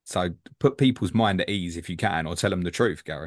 So put people's mind at ease if you can, or tell them the truth, Gary.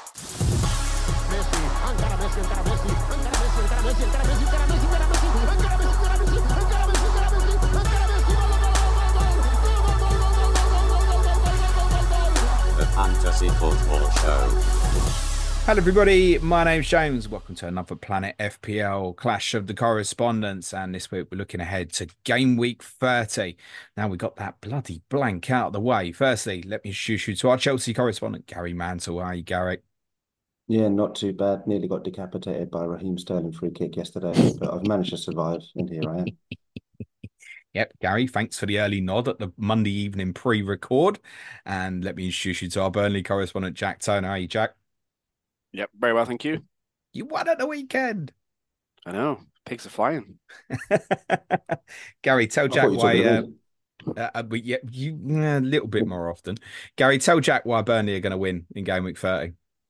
The Fantasy Football Show. Hello, everybody. My name's James. Welcome to another Planet FPL Clash of the Correspondents. And this week we're looking ahead to game week 30. Now we got that bloody blank out of the way. Firstly, let me introduce you to our Chelsea correspondent, Gary Mantle. How are you, Gary? Yeah, not too bad. Nearly got decapitated by Raheem Sterling free kick yesterday, but I've managed to survive, and here I am. Yep, Gary, thanks for the early nod at the Monday evening pre-record. And let me introduce you to our Burnley correspondent, Jack Turner. How are you, Jack? Yep, very well, thank you. You won at the weekend. I know, pigs are flying. Gary, tell I Jack thought you took why. the lead. But yeah, a little bit more often. Gary, tell Jack why Burnley are going to win in game week 30.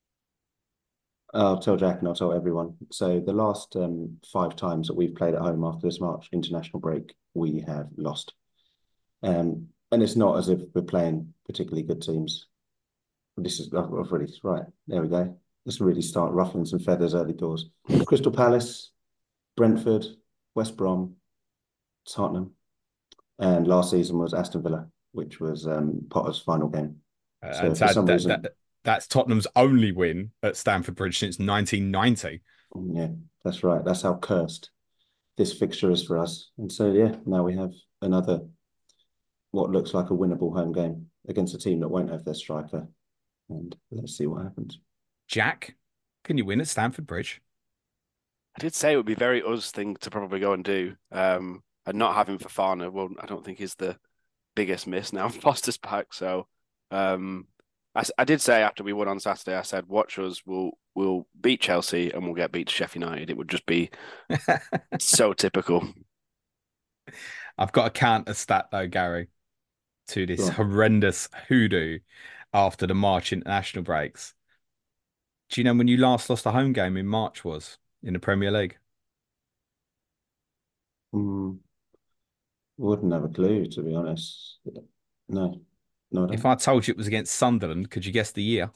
I'll tell Jack and I'll tell everyone. So the last 5 times that we've played at home after this March international break, we have lost. And it's not as if we're playing particularly good teams. This is I've really right. There we go. Let's really start ruffling some feathers early doors. Crystal Palace, Brentford, West Brom, Tottenham, and last season was Aston Villa, which was Potter's final game. So And for some reason, that's Tottenham's only win at Stamford Bridge since 1990. yeah, that's right. That's how cursed this fixture is for us. And so, yeah, now we have another what looks like a winnable home game against a team that won't have their striker. And let's see what happens. Jack, can you win at Stamford Bridge? I did say it would be very us thing to probably go and do. And not having Fofana, well, I don't think is the biggest miss now. Foster's back, so I did say after we won on Saturday, I said, watch us, we'll beat Chelsea and we'll get beat to Sheffield United. It would just be so typical. I've got a counter stat though, Gary, to this Go on. horrendous hoodoo after the March international breaks. Do you know when you last lost a home game in March was in the Premier League? Mm, wouldn't have a clue, to be honest. No, no, I If don't. I told you it was against Sunderland, could you guess the year?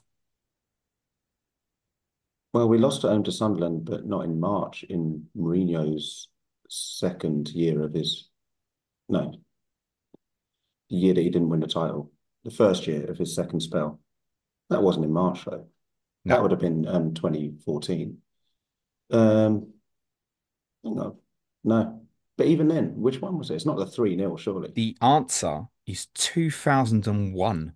Well, we lost at home to Sunderland, but not in March, in Mourinho's second year of his, no, the year that he didn't win the title, the first year of his second spell. That wasn't in March, though. That No. would have been 2014. Um, no, no. But even then, which one was it? It's not the 3-0, surely. The answer is 2001.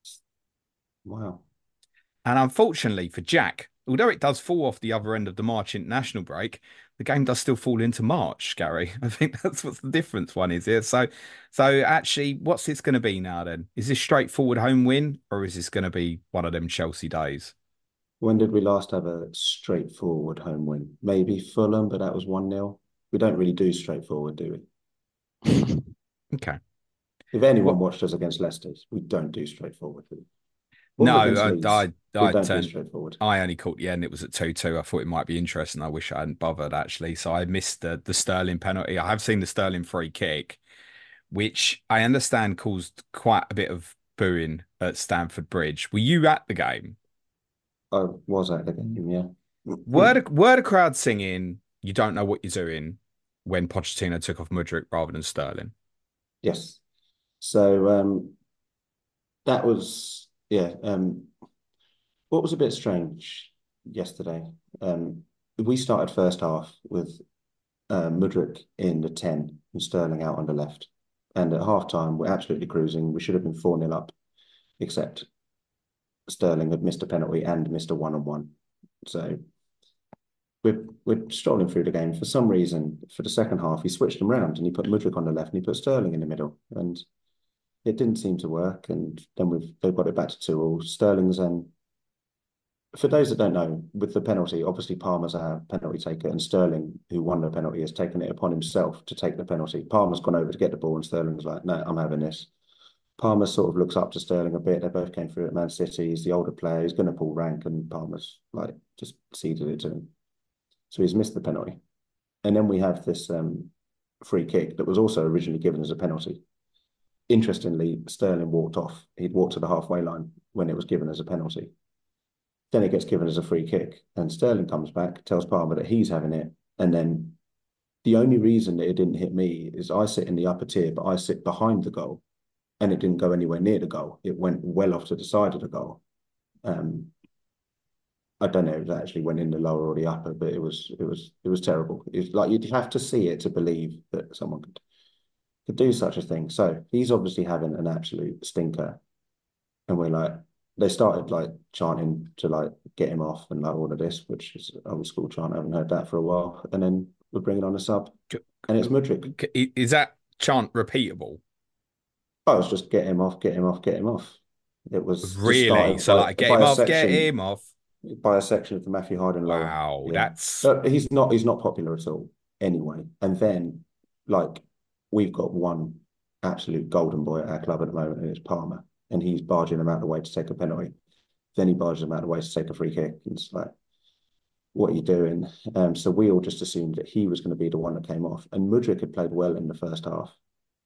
Wow. And unfortunately for Jack, although it does fall off the other end of the March international break, the game does still fall into March, Gary. I think that's what the difference one is here. So actually, what's this going to be now then? Is this straightforward home win or is this going to be one of them Chelsea days? When did we last have a straightforward home win? Maybe Fulham, but that was 1-0. We don't really do straightforward, do we? Okay. If anyone Well, watched us against Leicester, we don't do straightforward. Or no, against Leeds, we I don't do turned. straightforward. I only caught the end. It was at 2-2. I thought it might be interesting. I wish I hadn't bothered actually. So I missed the Sterling penalty. I have seen the Sterling free kick, which I understand caused quite a bit of booing at Stamford Bridge. Were you at the game? I was at the game, yeah. Were the crowd singing, "You don't know what you're doing," when Pochettino took off Mudryk rather than Sterling? Yes. So that was, yeah. What was a bit strange yesterday? We started first half with Mudryk in the 10 and Sterling out on the left. And at half time, we're absolutely cruising. We should have been 4-0 up, except Sterling had missed a penalty and missed a one-on-one. So we're strolling through the game. For some reason, for the second half, he switched them round and he put Mudryk on the left and he put Sterling in the middle. And it didn't seem to work. And then they've got it back to 2-2. Sterling's for those that don't know, with the penalty, obviously Palmer's our penalty taker, and Sterling, who won the penalty, has taken it upon himself to take the penalty. Palmer's gone over to get the ball, and Sterling's like, "No, I'm having this." Palmer sort of looks up to Sterling a bit. They both came through at Man City. He's the older player. He's going to pull rank, and Palmer's like just ceded it to him. So he's missed the penalty. And then we have this free kick that was also originally given as a penalty. interestingly, Sterling walked off. He'd walked to the halfway line when it was given as a penalty. Then it gets given as a free kick, and Sterling comes back, tells Palmer that he's having it, and then the only reason that it didn't hit me is I sit in the upper tier, but I sit behind the goal, and it didn't go anywhere near the goal. It went well off to the side of the goal. I don't know if it actually went in the lower or the upper, but it was terrible. It's like you'd have to see it to believe that someone could do such a thing. So he's obviously having an absolute stinker, and we're like, they started like chanting to like get him off and like all of this, which is old school chant. I haven't heard that for a while. And then we're bringing on a sub, and it's Mudryk. Is that chant repeatable? Oh, it's just get him off, get him off, get him off. It was just Really? started So like, get by him a off, section, get him off. by a section of the Matthew Harden lower. Wow, Yeah. that's But he's not popular at all anyway. And then like we've got one absolute golden boy at our club at the moment, and it's Palmer. And he's barging him out of the way to take a penalty. Then he barges him out of the way to take a free kick. And it's like, what are you doing? So we all just assumed that he was going to be the one that came off. And Mudryk had played well in the first half.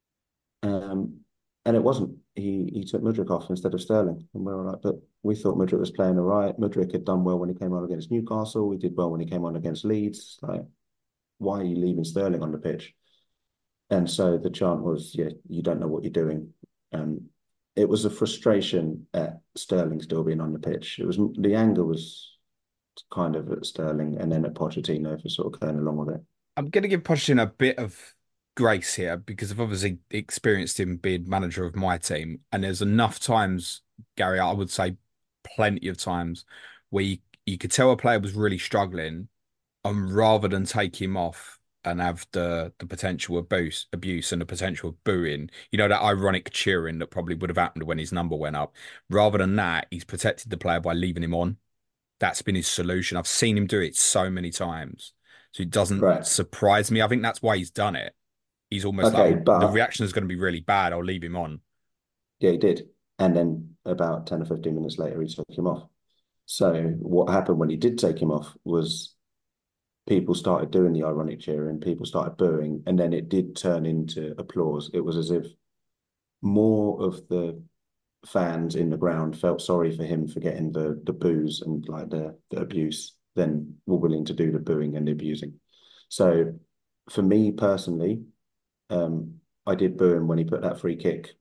And it wasn't. He took Mudryk off instead of Sterling. And we were like, but we thought Mudryk was playing all right. Mudryk had done well when he came on against Newcastle. He did well when he came on against Leeds. Like, why are you leaving Sterling on the pitch? And so the chant was, yeah, you don't know what you're doing. It was a frustration at Sterling still being on the pitch. It was the anger was kind of at Sterling and then at Pochettino for sort of going along with it. I'm going to give Pochettino a bit of grace here because I've obviously experienced him being manager of my team, and there's enough times, Gary, I would say plenty of times where you could tell a player was really struggling, and rather than take him off and have the potential abuse and the potential of booing, that ironic cheering that probably would have happened when his number went up. Rather than that, he's protected the player by leaving him on. That's been his solution. I've seen him do it so many times. So it doesn't surprise me. I think that's why he's done it. He's almost like, the reaction is going to be really bad. I'll leave him on. Yeah, he did. And then about 10 or 15 minutes later, he took him off. So what happened when he did take him off was people started doing the ironic cheering, people started booing, and then it did turn into applause. It was as if more of the fans in the ground felt sorry for him for getting the boos and like the abuse than were willing to do the booing and the abusing. So for me personally, I did boo him when he put that free kick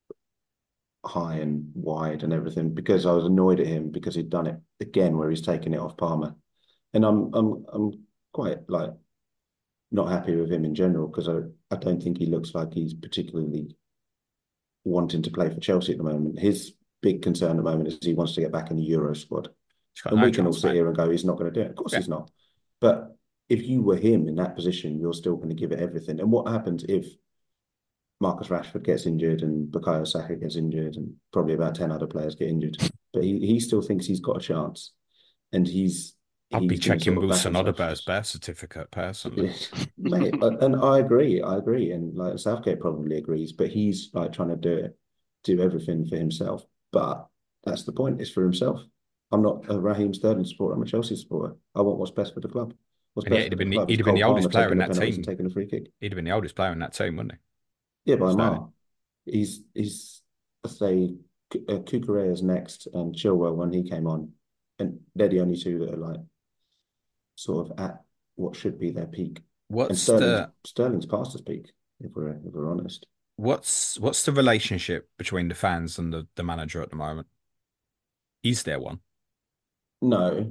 high and wide and everything because I was annoyed at him because he'd done it again where he's taken it off Palmer. And I'm quite like not happy with him in general because I don't think he looks like he's particularly wanting to play for Chelsea at the moment. His big concern at the moment is he wants to get back in the Euro squad. And we can all sit here and go, he's not going to do it. Of course he's not. But if you were him in that position, you're still going to give it everything. And what happens if Marcus Rashford gets injured and Bukayo Saka gets injured and probably about 10 other players get injured? But he still thinks he's got a chance. And I'd be checking Wilson Odegaard's birth certificate personally. Mate, and I agree. And like Southgate probably agrees, but he's like trying to do everything for himself. But that's the point, it's for himself. I'm not a Raheem Sterling supporter, I'm a Chelsea supporter. I want what's best for the club. He'd have been the oldest player in that team. Taking a free kick. He'd have been the oldest player in that team, wouldn't he? Yeah, by a mile. He's let's say Kukureya's next and Chilwell when he came on. And they're the only two that are like sort of at what should be their peak. Sterling's past his peak, if we're honest. What's the relationship between the fans and the manager at the moment? Is there one? No.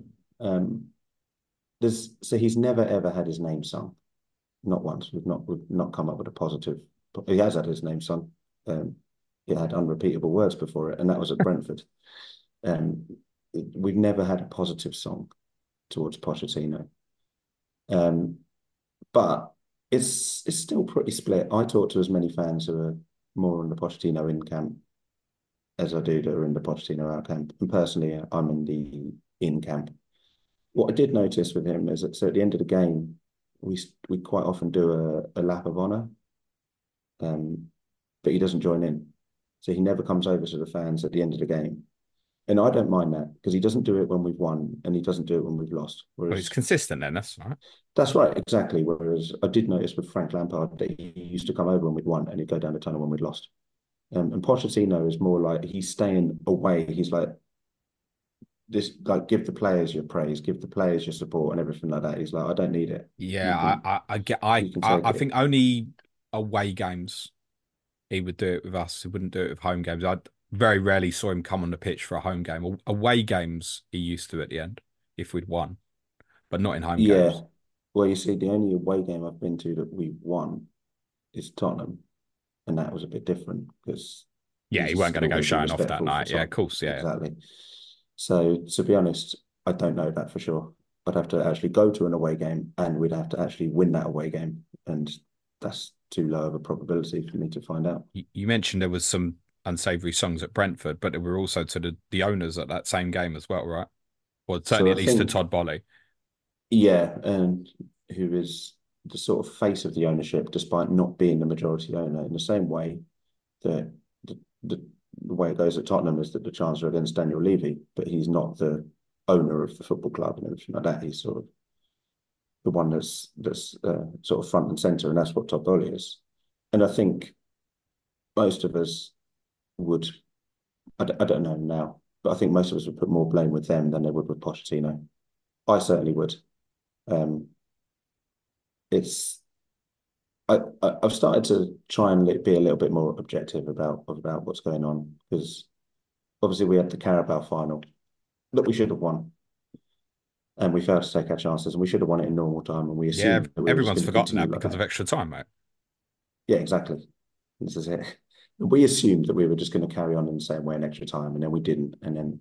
So he's never ever had his name sung. Not once. We've not come up with a positive. He has had his name sung. It had unrepeatable words before it, and that was at Brentford. We've never had a positive song towards Pochettino. But it's still pretty split. I talk to as many fans who are more on the Pochettino in camp as I do that are in the Pochettino out camp. And personally, I'm in the in camp. What I did notice with him is that so at the end of the game, we quite often do a lap of honour, but he doesn't join in. So he never comes over to the fans at the end of the game. And I don't mind that because he doesn't do it when we've won and he doesn't do it when we've lost. Well, he's consistent then, that's right. That's right, exactly. Whereas I did notice with Frank Lampard that he used to come over when we'd won and he'd go down the tunnel when we'd lost. And Pochettino is more like he's staying away. He's like this, like give the players your praise, give the players your support, and everything like that. He's like, I don't need it. Yeah, You can I get, you can take I it. think only away games he would do it with us. He wouldn't do it with home games. I very rarely saw him come on the pitch for a home game. Away games he used to at the end if we'd won, but not in home Yeah. games. Well, you see, the only away game I've been to that we won is Tottenham, and that was a bit different because Yeah, you he weren't just going to go always be showing off that respectful for night. Yeah, of Tottenham. course. Yeah, Exactly. So to be honest, I don't know that for sure. I'd have to actually go to an away game, and we'd have to actually win that away game, and that's too low of a probability for me to find out. you mentioned there was some unsavory songs at Brentford, but there were also to the owners at that same game as well, right? Or certainly So at I least to think, Todd Boehly. yeah, and who is the sort of face of the ownership, despite not being the majority owner, in the same way that the way it goes at Tottenham is that the Chancellor against Daniel Levy, but he's not the owner of the football club and everything like that. He's sort of the one that's sort of front and center, and that's what Todd Boehly is. And I think most of us would, I don't know now, but I think most of us would put more blame with them than they would with Pochettino. I certainly would. Um, it's I've started to try and be a little bit more objective about what's going on because obviously we had the Carabao final that we should have won, and we failed to take our chances, and we should have won it in normal time, and we Yeah, assumed that we were just everyone's going to forgotten continue that like because of that. extra time, mate. Yeah, exactly. This is it. We assumed that we were just going to carry on in the same way in extra time, and then we didn't. And then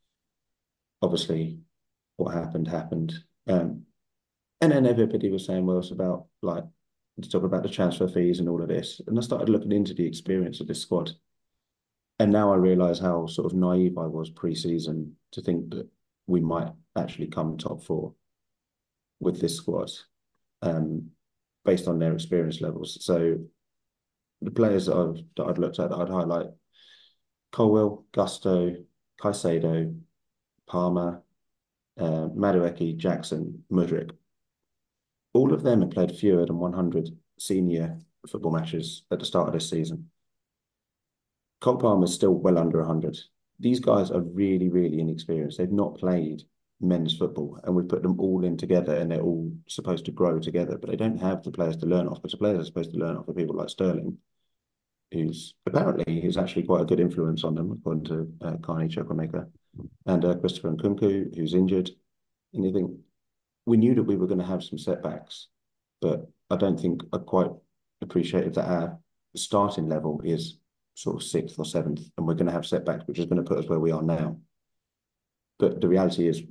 obviously what happened happened. Um, and then everybody was saying, well, it's about like to talk about the transfer fees and all of this. And I started looking into the experience of this squad. And now I realise how sort of naive I was pre-season to think that we might actually come top four with this squad, um, based on their experience levels. So the players that I'd looked at, that I'd highlight: Colwill, Gusto, Caicedo, Palmer, Madueke, Jackson, Mudryk. All of them have played fewer than 100 senior football matches at the start of this season. Cole Palmer's still well under 100. These guys are really, really inexperienced. They've not played men's football, and we've put them all in together, and they're all supposed to grow together, but they don't have the players to learn off. But the players are supposed to learn off of people like Sterling, who's apparently is actually quite a good influence on them, according to Carney Chukwuemeka, and Christopher Nkunku, who's injured. And you think we knew that we were going to have some setbacks, but I don't think I quite appreciated that our starting level is sort of sixth or seventh, and we're going to have setbacks, which is going to put us where we are now. But the reality is,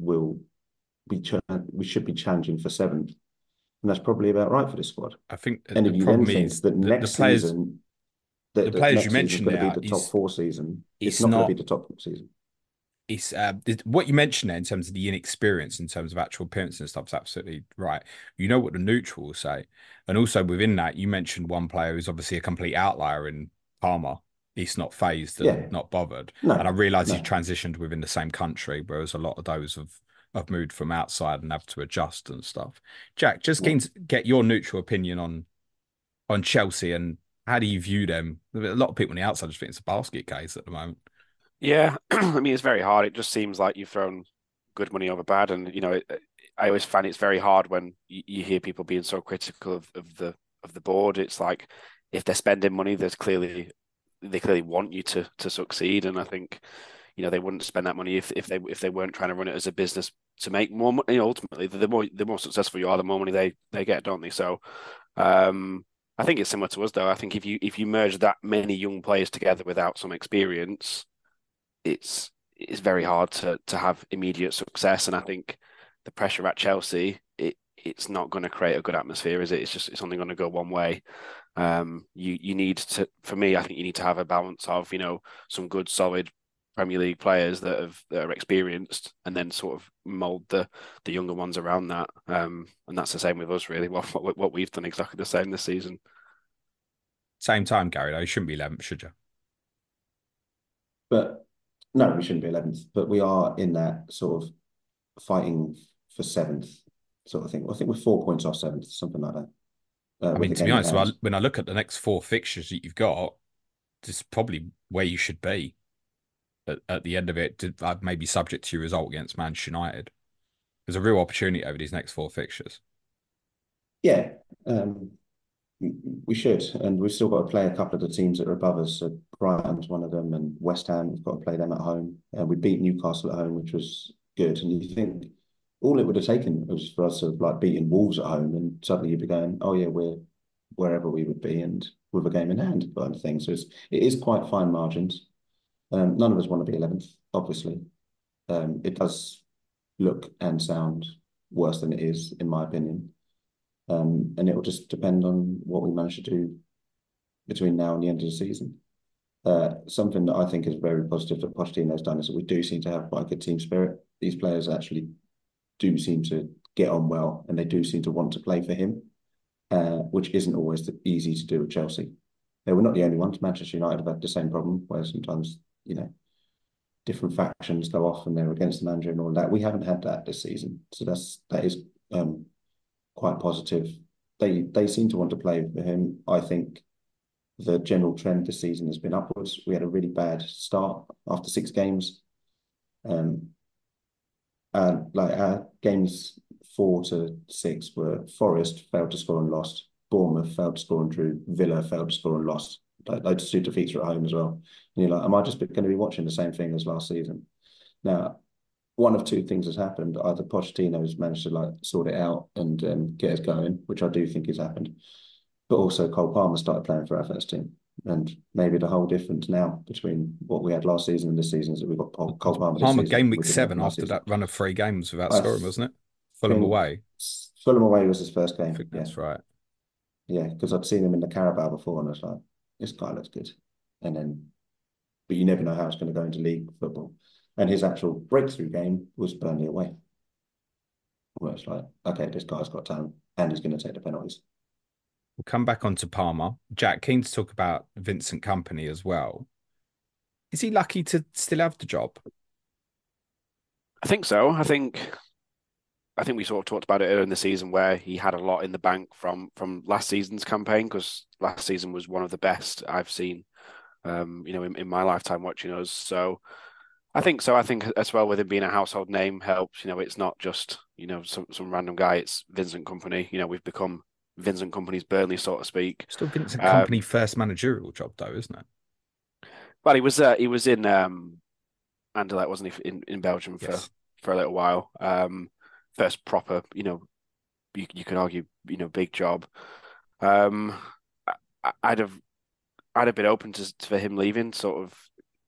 we should be challenging for seventh, and that's probably about right for this squad. I think And the if you then problem think is that that next season, the that players you next season is mentioned going to be there the top four season, it's it's not going to be not the top season. it's what you mentioned there in terms of the inexperience in terms of actual appearance and stuff is absolutely right. You know what the neutral will say, and also within that, you mentioned one player who's obviously a complete outlier in Palmer. He's not phased and Yeah, not bothered, and I no, realise he's no, transitioned within the same country, whereas a lot of those have moved from outside and have to adjust and stuff. Jack, just keen no. to get your neutral opinion on Chelsea and how do you view them? A lot of people on the outside just think it's a basket case at the moment. Yeah, I mean it's very hard. It just seems like you've thrown good money over bad, and I always find it's very hard when you hear people being so critical of the board. It's like if they're spending money, they clearly want you to succeed, and I think they wouldn't spend that money if they weren't trying to run it as a business to make more money. Ultimately, the more successful you are, the more money they get, don't they? So, I think it's similar to us, though. I think if you merge that many young players together without some experience, it's very hard to have immediate success. And I think the pressure at Chelsea, it's not going to create a good atmosphere, is it? It's only going to go one way. You need to, for me, I think you need to have a balance of some good solid Premier League players that are experienced, and then sort of mold the younger ones around that. And that's the same with us, really. What we've done exactly the same this season. Same time, Gary, though, you shouldn't be 11th, should you? But no, we shouldn't be 11th, but we are in that sort of fighting for seventh sort of thing. I think we're 4 points off seventh, something like that, I with mean, the to be game in honest, hand. when I look at the next four fixtures that you've got, just probably where you should be at the end of it, maybe subject to your result against Manchester United. There's a real opportunity over these next 4 fixtures. Yeah, we should, and we've still got to play a couple of the teams that are above us. So Brighton's one of them, and West Ham, we've got to play them at home. We beat Newcastle at home, which was good. And you think all it would have taken was for us to have like beating Wolves at home, and suddenly you'd be going, oh yeah, we're wherever we would be, and with a game in hand, kind of thing. So it is quite fine margins. None of us want to be 11th, obviously. It does look and sound worse than it is, in my opinion. And it will just depend on what we manage to do between now and the end of the season. Something that I think is very positive that Pochettino's done is that we do seem to have quite a good team spirit. These players actually do seem to get on well, and they do seem to want to play for him, which isn't always easy to do with Chelsea. We're not the only ones. Manchester United have had the same problem, where sometimes, different factions go off and they're against the manager and all that. We haven't had that this season, so that is quite positive. They seem to want to play for him. I think the general trend this season has been upwards. We had a really bad start after 6 games. And like our games 4 to 6 were Forest failed to score and lost, Bournemouth failed to score and drew, Villa failed to score and lost. Like 2 defeats are at home as well. And you're like, am I just going to be watching the same thing as last season? Now, one of 2 things has happened. Either Pochettino's managed to like sort it out and get us going, which I do think has happened, but also Cole Palmer started playing for our first team. And maybe the whole difference now between what we had last season and this season is that we've got Cole Palmer. Palmer game week 7 after that run of 3 games without scoring, wasn't it? Fulham away. Fulham away was his first game. I think that's right. Yeah, because I'd seen him in the Carabao before, and I was like, this guy looks good. But you never know how it's going to go into league football. And his actual breakthrough game was Burnley away, where it's like, okay, this guy's got talent, and he's going to take the penalties. We'll come back onto Palmer. Jack, keen to talk about Vincent Kompany as well. Is he lucky to still have the job? I think so. I think we sort of talked about it earlier in the season where he had a lot in the bank from last season's campaign, because last season was one of the best I've seen, in my lifetime watching us. So I think so. I think as well, with him being a household name helps. It's not just some random guy. It's Vincent Kompany. We've become Vincent Kompany's Burnley, so to speak. Still Vincent Kompany first managerial job though, isn't it? Well, he was in Anderlecht, wasn't he, in Belgium for a little while. First proper, you can argue, big job. I'd have been open for him leaving, sort of,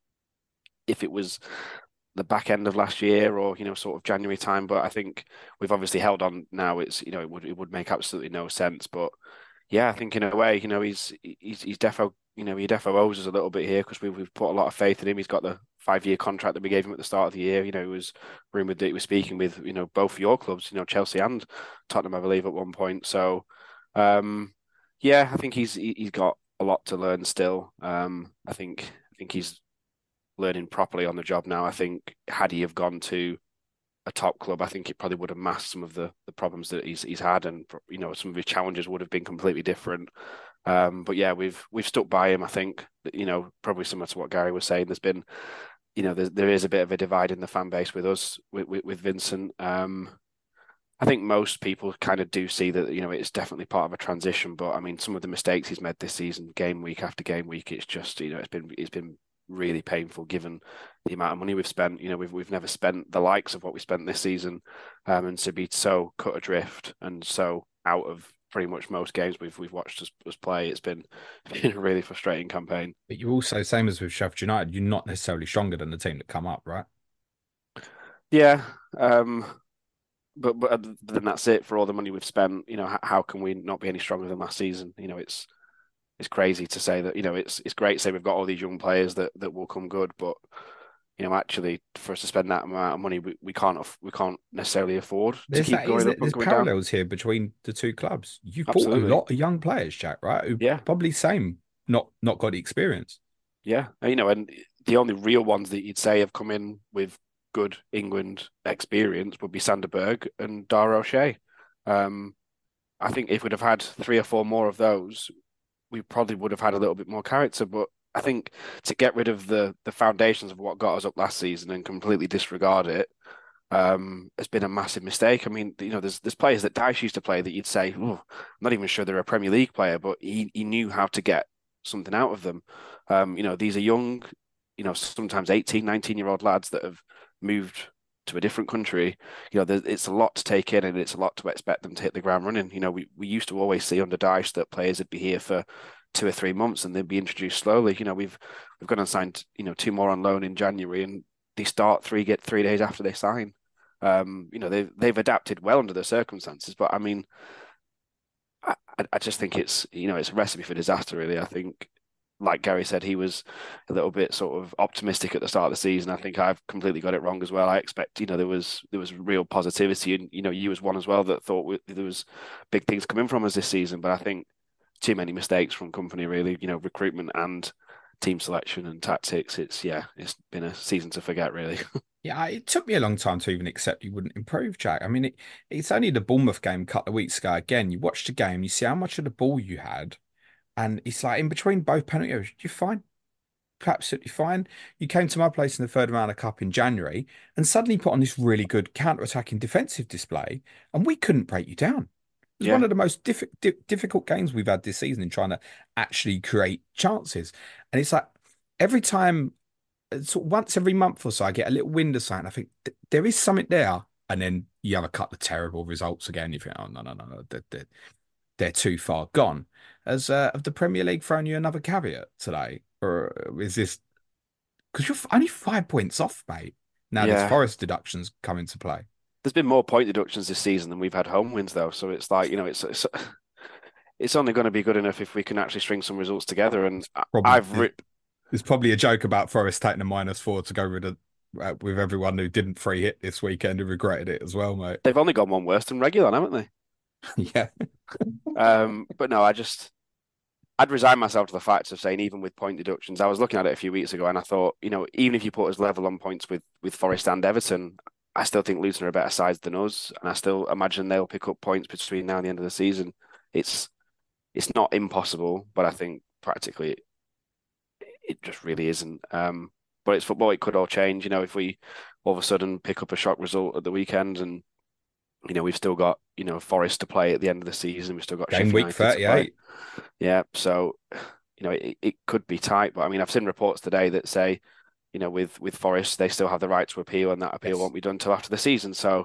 if it was the back end of last year or sort of January time. But I think we've obviously held on now. It's it would make absolutely no sense. But yeah, I think in a way, he's defo he defo owes us a little bit here, because we've put a lot of faith in him. He's got the 5-year contract that we gave him at the start of the year. It was rumored that he was speaking with both your clubs, Chelsea and Tottenham, I believe, at one point. So yeah, I think he's got a lot to learn still. I think he's learning properly on the job now. I think had he have gone to a top club, I think it probably would have masked some of the problems that he's had, and some of his challenges would have been completely different. But yeah, we've stuck by him. I think probably similar to what Gary was saying. There's been there is a bit of a divide in the fan base with us with Vincent. I think most people kind of do see that it's definitely part of a transition. But I mean, some of the mistakes he's made this season, game week after game week, it's just it's been really painful given the amount of money we've spent. We've never spent the likes of what we spent this season, and to be so cut adrift and so out of pretty much most games we've watched us play, it's been a really frustrating campaign. But you're also, same as with Sheffield United, you're not necessarily stronger than the team that come up, right? Yeah, but then that's it. For all the money we've spent, how can we not be any stronger than last season? It's crazy to say that, it's great to say we've got all these young players that will come good, but actually for us to spend that amount of money, we can't necessarily afford to keep going up and there's going parallels down. here between the 2 clubs. You've Absolutely. bought a lot of young players, Jack, right? Who probably not got the experience. Yeah, and the only real ones that you'd say have come in with good England experience would be Sanderberg and Dara O'Shea. I think if we'd have had 3 or 4 more of those, we probably would have had a little bit more character. But I think to get rid of the foundations of what got us up last season and completely disregard it has been a massive mistake. I mean, there's players that Dyche used to play that you'd say, oh, I'm not even sure they're a Premier League player, but he knew how to get something out of them. These are young, sometimes 18, 19-year-old lads that have moved to a different country. It's a lot to take in, and it's a lot to expect them to hit the ground running. We used to always see under Dyche that players would be here for 2 or 3 months and they'd be introduced slowly. We've gone and signed, two more on loan in January, and they start get 3 days after they sign. They've adapted well under the circumstances, but I mean, I just think it's a recipe for disaster, really. I think, like Gary said, he was a little bit sort of optimistic at the start of the season. I think I've completely got it wrong as well. I expect, there was real positivity, and you was one as well that thought there was big things coming from us this season. But I think too many mistakes from company, really. Recruitment and team selection and tactics. It's been a season to forget, really. Yeah, it took me a long time to even accept you wouldn't improve, Jack. I mean, it's only the Bournemouth game a couple of weeks ago. Again, you watch the game, you see how much of the ball you had, and it's like in between both penalty areas, you're fine, absolutely fine. You came to my place in the third round of cup in January and suddenly put on this really good counter-attacking defensive display, and we couldn't break you down. It was one of the most difficult games we've had this season in trying to actually create chances. And it's like every time, sort of once every month or so, I get a little wind of something. I think there is something there. And then you have a couple of terrible results again. You think, oh, no, they're too far gone. Has have the Premier League thrown you another caveat today? Or is this because you're only 5 points off, mate? Now there's Forest deductions come into play. There's been more point deductions this season than we've had home wins, though. So it's like, it's only going to be good enough if we can actually string some results together. And there's probably a joke about Forest taking a -4 to go rid of with everyone who didn't free hit this weekend and regretted it as well, mate. They've only gone one worse than regular, haven't they? Yeah. But no, I'd resign myself to the fact of saying, even with point deductions, I was looking at it a few weeks ago and I thought, even if you put us level on points with Forest and Everton, I still think Luton are a better side than us, and I still imagine they'll pick up points between now and the end of the season. It's not impossible, but I think practically it just really isn't. But it's football; it could all change. If we all of a sudden pick up a shock result at the weekend, and we've still got Forest to play at the end of the season, we've still got game week 38. Yeah, so it could be tight, but I mean, I've seen reports today that say, with Forest, they still have the right to appeal, and that appeal won't be done till after the season. So,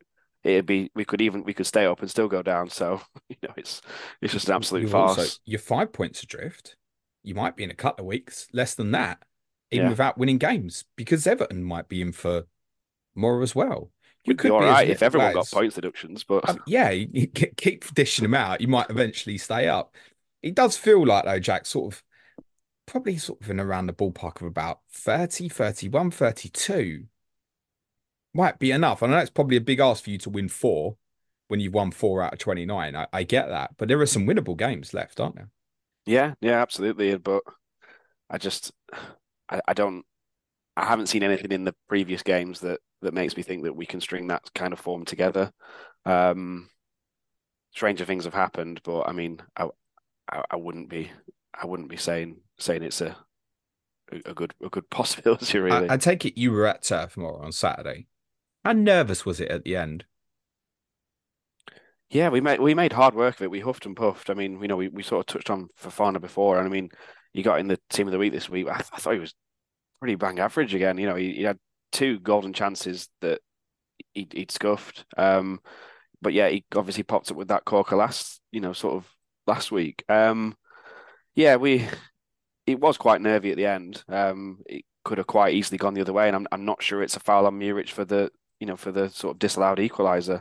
we could stay up and still go down. So, it's just an absolute farce. Also, you're 5 points adrift. You might be in a couple of weeks, less than that, even without winning games, because Everton might be in for more as well. You could be all right if everyone got points deductions, but you keep dishing them out. You might eventually stay up. It does feel like, though, Jack, probably in around the ballpark of about 30, 31, 32 might be enough. I know it's probably a big ask for you to win 4 when you've won 4 out of 29. I get that, but there are some winnable games left, aren't there? Yeah, absolutely. But I haven't seen anything in the previous games that makes me think that we can string that kind of form together. Stranger things have happened, but I mean, I wouldn't be saying it's a good possibility, really. I take it you were at Turf Moor on Saturday. How nervous was it at the end? Yeah, we made hard work of it. We huffed and puffed. I mean, we sort of touched on Fofana before, and I mean, he got in the team of the week this week. I thought he was pretty bang average again. He had 2 golden chances that he'd scuffed. But yeah, he obviously popped up with that corker last week. It was quite nervy at the end. It could have quite easily gone the other way, and I'm not sure it's a foul on Muric for the sort of disallowed equaliser.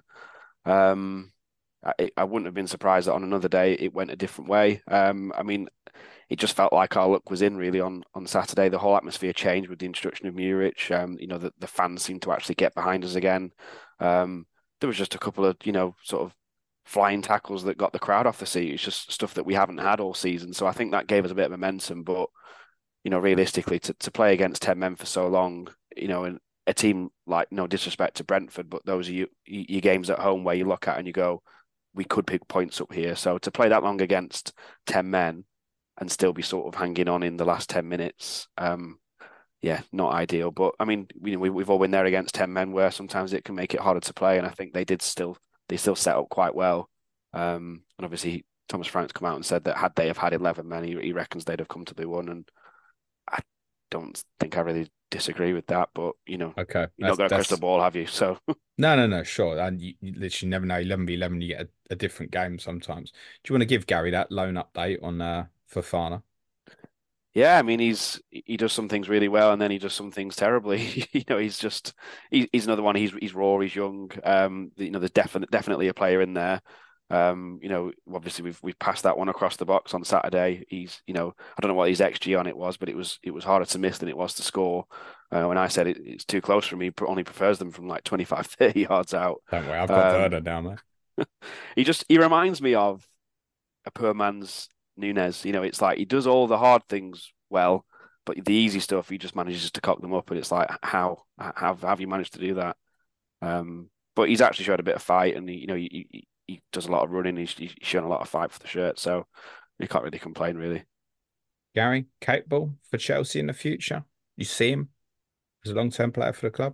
I wouldn't have been surprised that on another day it went a different way. I mean, it just felt like our luck was in really on Saturday. The whole atmosphere changed with the introduction of Muric. The fans seemed to actually get behind us again. There was just a couple of sort of flying tackles that got the crowd off the seat. It's just stuff that we haven't had all season. So I think that gave us a bit of momentum. But, realistically, to play against 10 men for so long, and a team like, no disrespect to Brentford, but those are your games at home where you look at and you go, we could pick points up here. So to play that long against 10 men, and still be sort of hanging on in the last 10 minutes. Yeah, not ideal. But I mean, we've all been there against 10 men where sometimes it can make it harder to play. And I think they still set up quite well. And obviously Thomas Frank's come out and said that had they have had 11 men, he reckons they'd have comfortably won. And I don't think I really disagree with that. But Okay, you've not got a crystal ball, have you? So no, sure. And you literally never know. 11v11, you get a different game sometimes. Do you want to give Gary that loan update on Fofana? yeah, I mean he does some things really well, and then he does some things terribly. He's another one. He's raw. He's young. There's definitely a player in there. Obviously we've passed that one across the box on Saturday. I don't know what his XG on it was, but it was harder to miss than it was to score. When I said it's too close for me, only prefers them from like 25, 30 yards out. Don't worry, I've got Werner down there. He reminds me of a poor man's Nunes. It's like he does all the hard things well, but the easy stuff he just manages to cock them up, and it's like how have you managed to do that? But he's actually showed a bit of fight, and he does a lot of running. He's shown a lot of fight for the shirt, so you can't really complain, really. Gary, capable for Chelsea in the future? You see him as a long-term player for the club?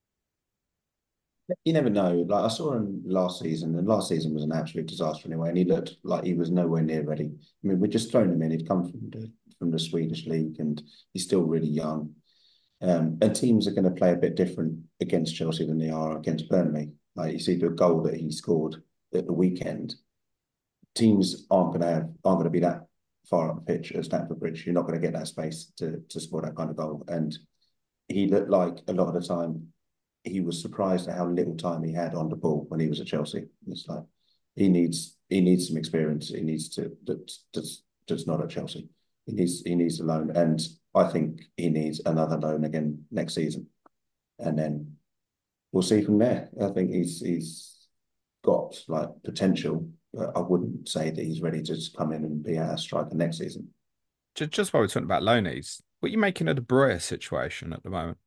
You never know. Like I saw him last season, and last season was an absolute disaster anyway. And he looked like he was nowhere near ready. I mean, we're just throwing him in. He'd come from the Swedish league, and he's still really young. And teams are going to play a bit different against Chelsea than they are against Burnley. Like you see the goal that he scored at the weekend. Teams aren't going to be that far up the pitch at Stamford Bridge. You're not going to get that space to score that kind of goal. And he looked like a lot of the time he was surprised at how little time he had on the ball when he was at Chelsea. It's like he needs some experience. He needs to that's not at Chelsea. He needs a loan, and I think he needs another loan again next season, and then we'll see from there. I think he's got like potential, but I wouldn't say that he's ready to just come in and be a striker next season. Just while we're talking about loanies, what are you making of the Breuer situation at the moment?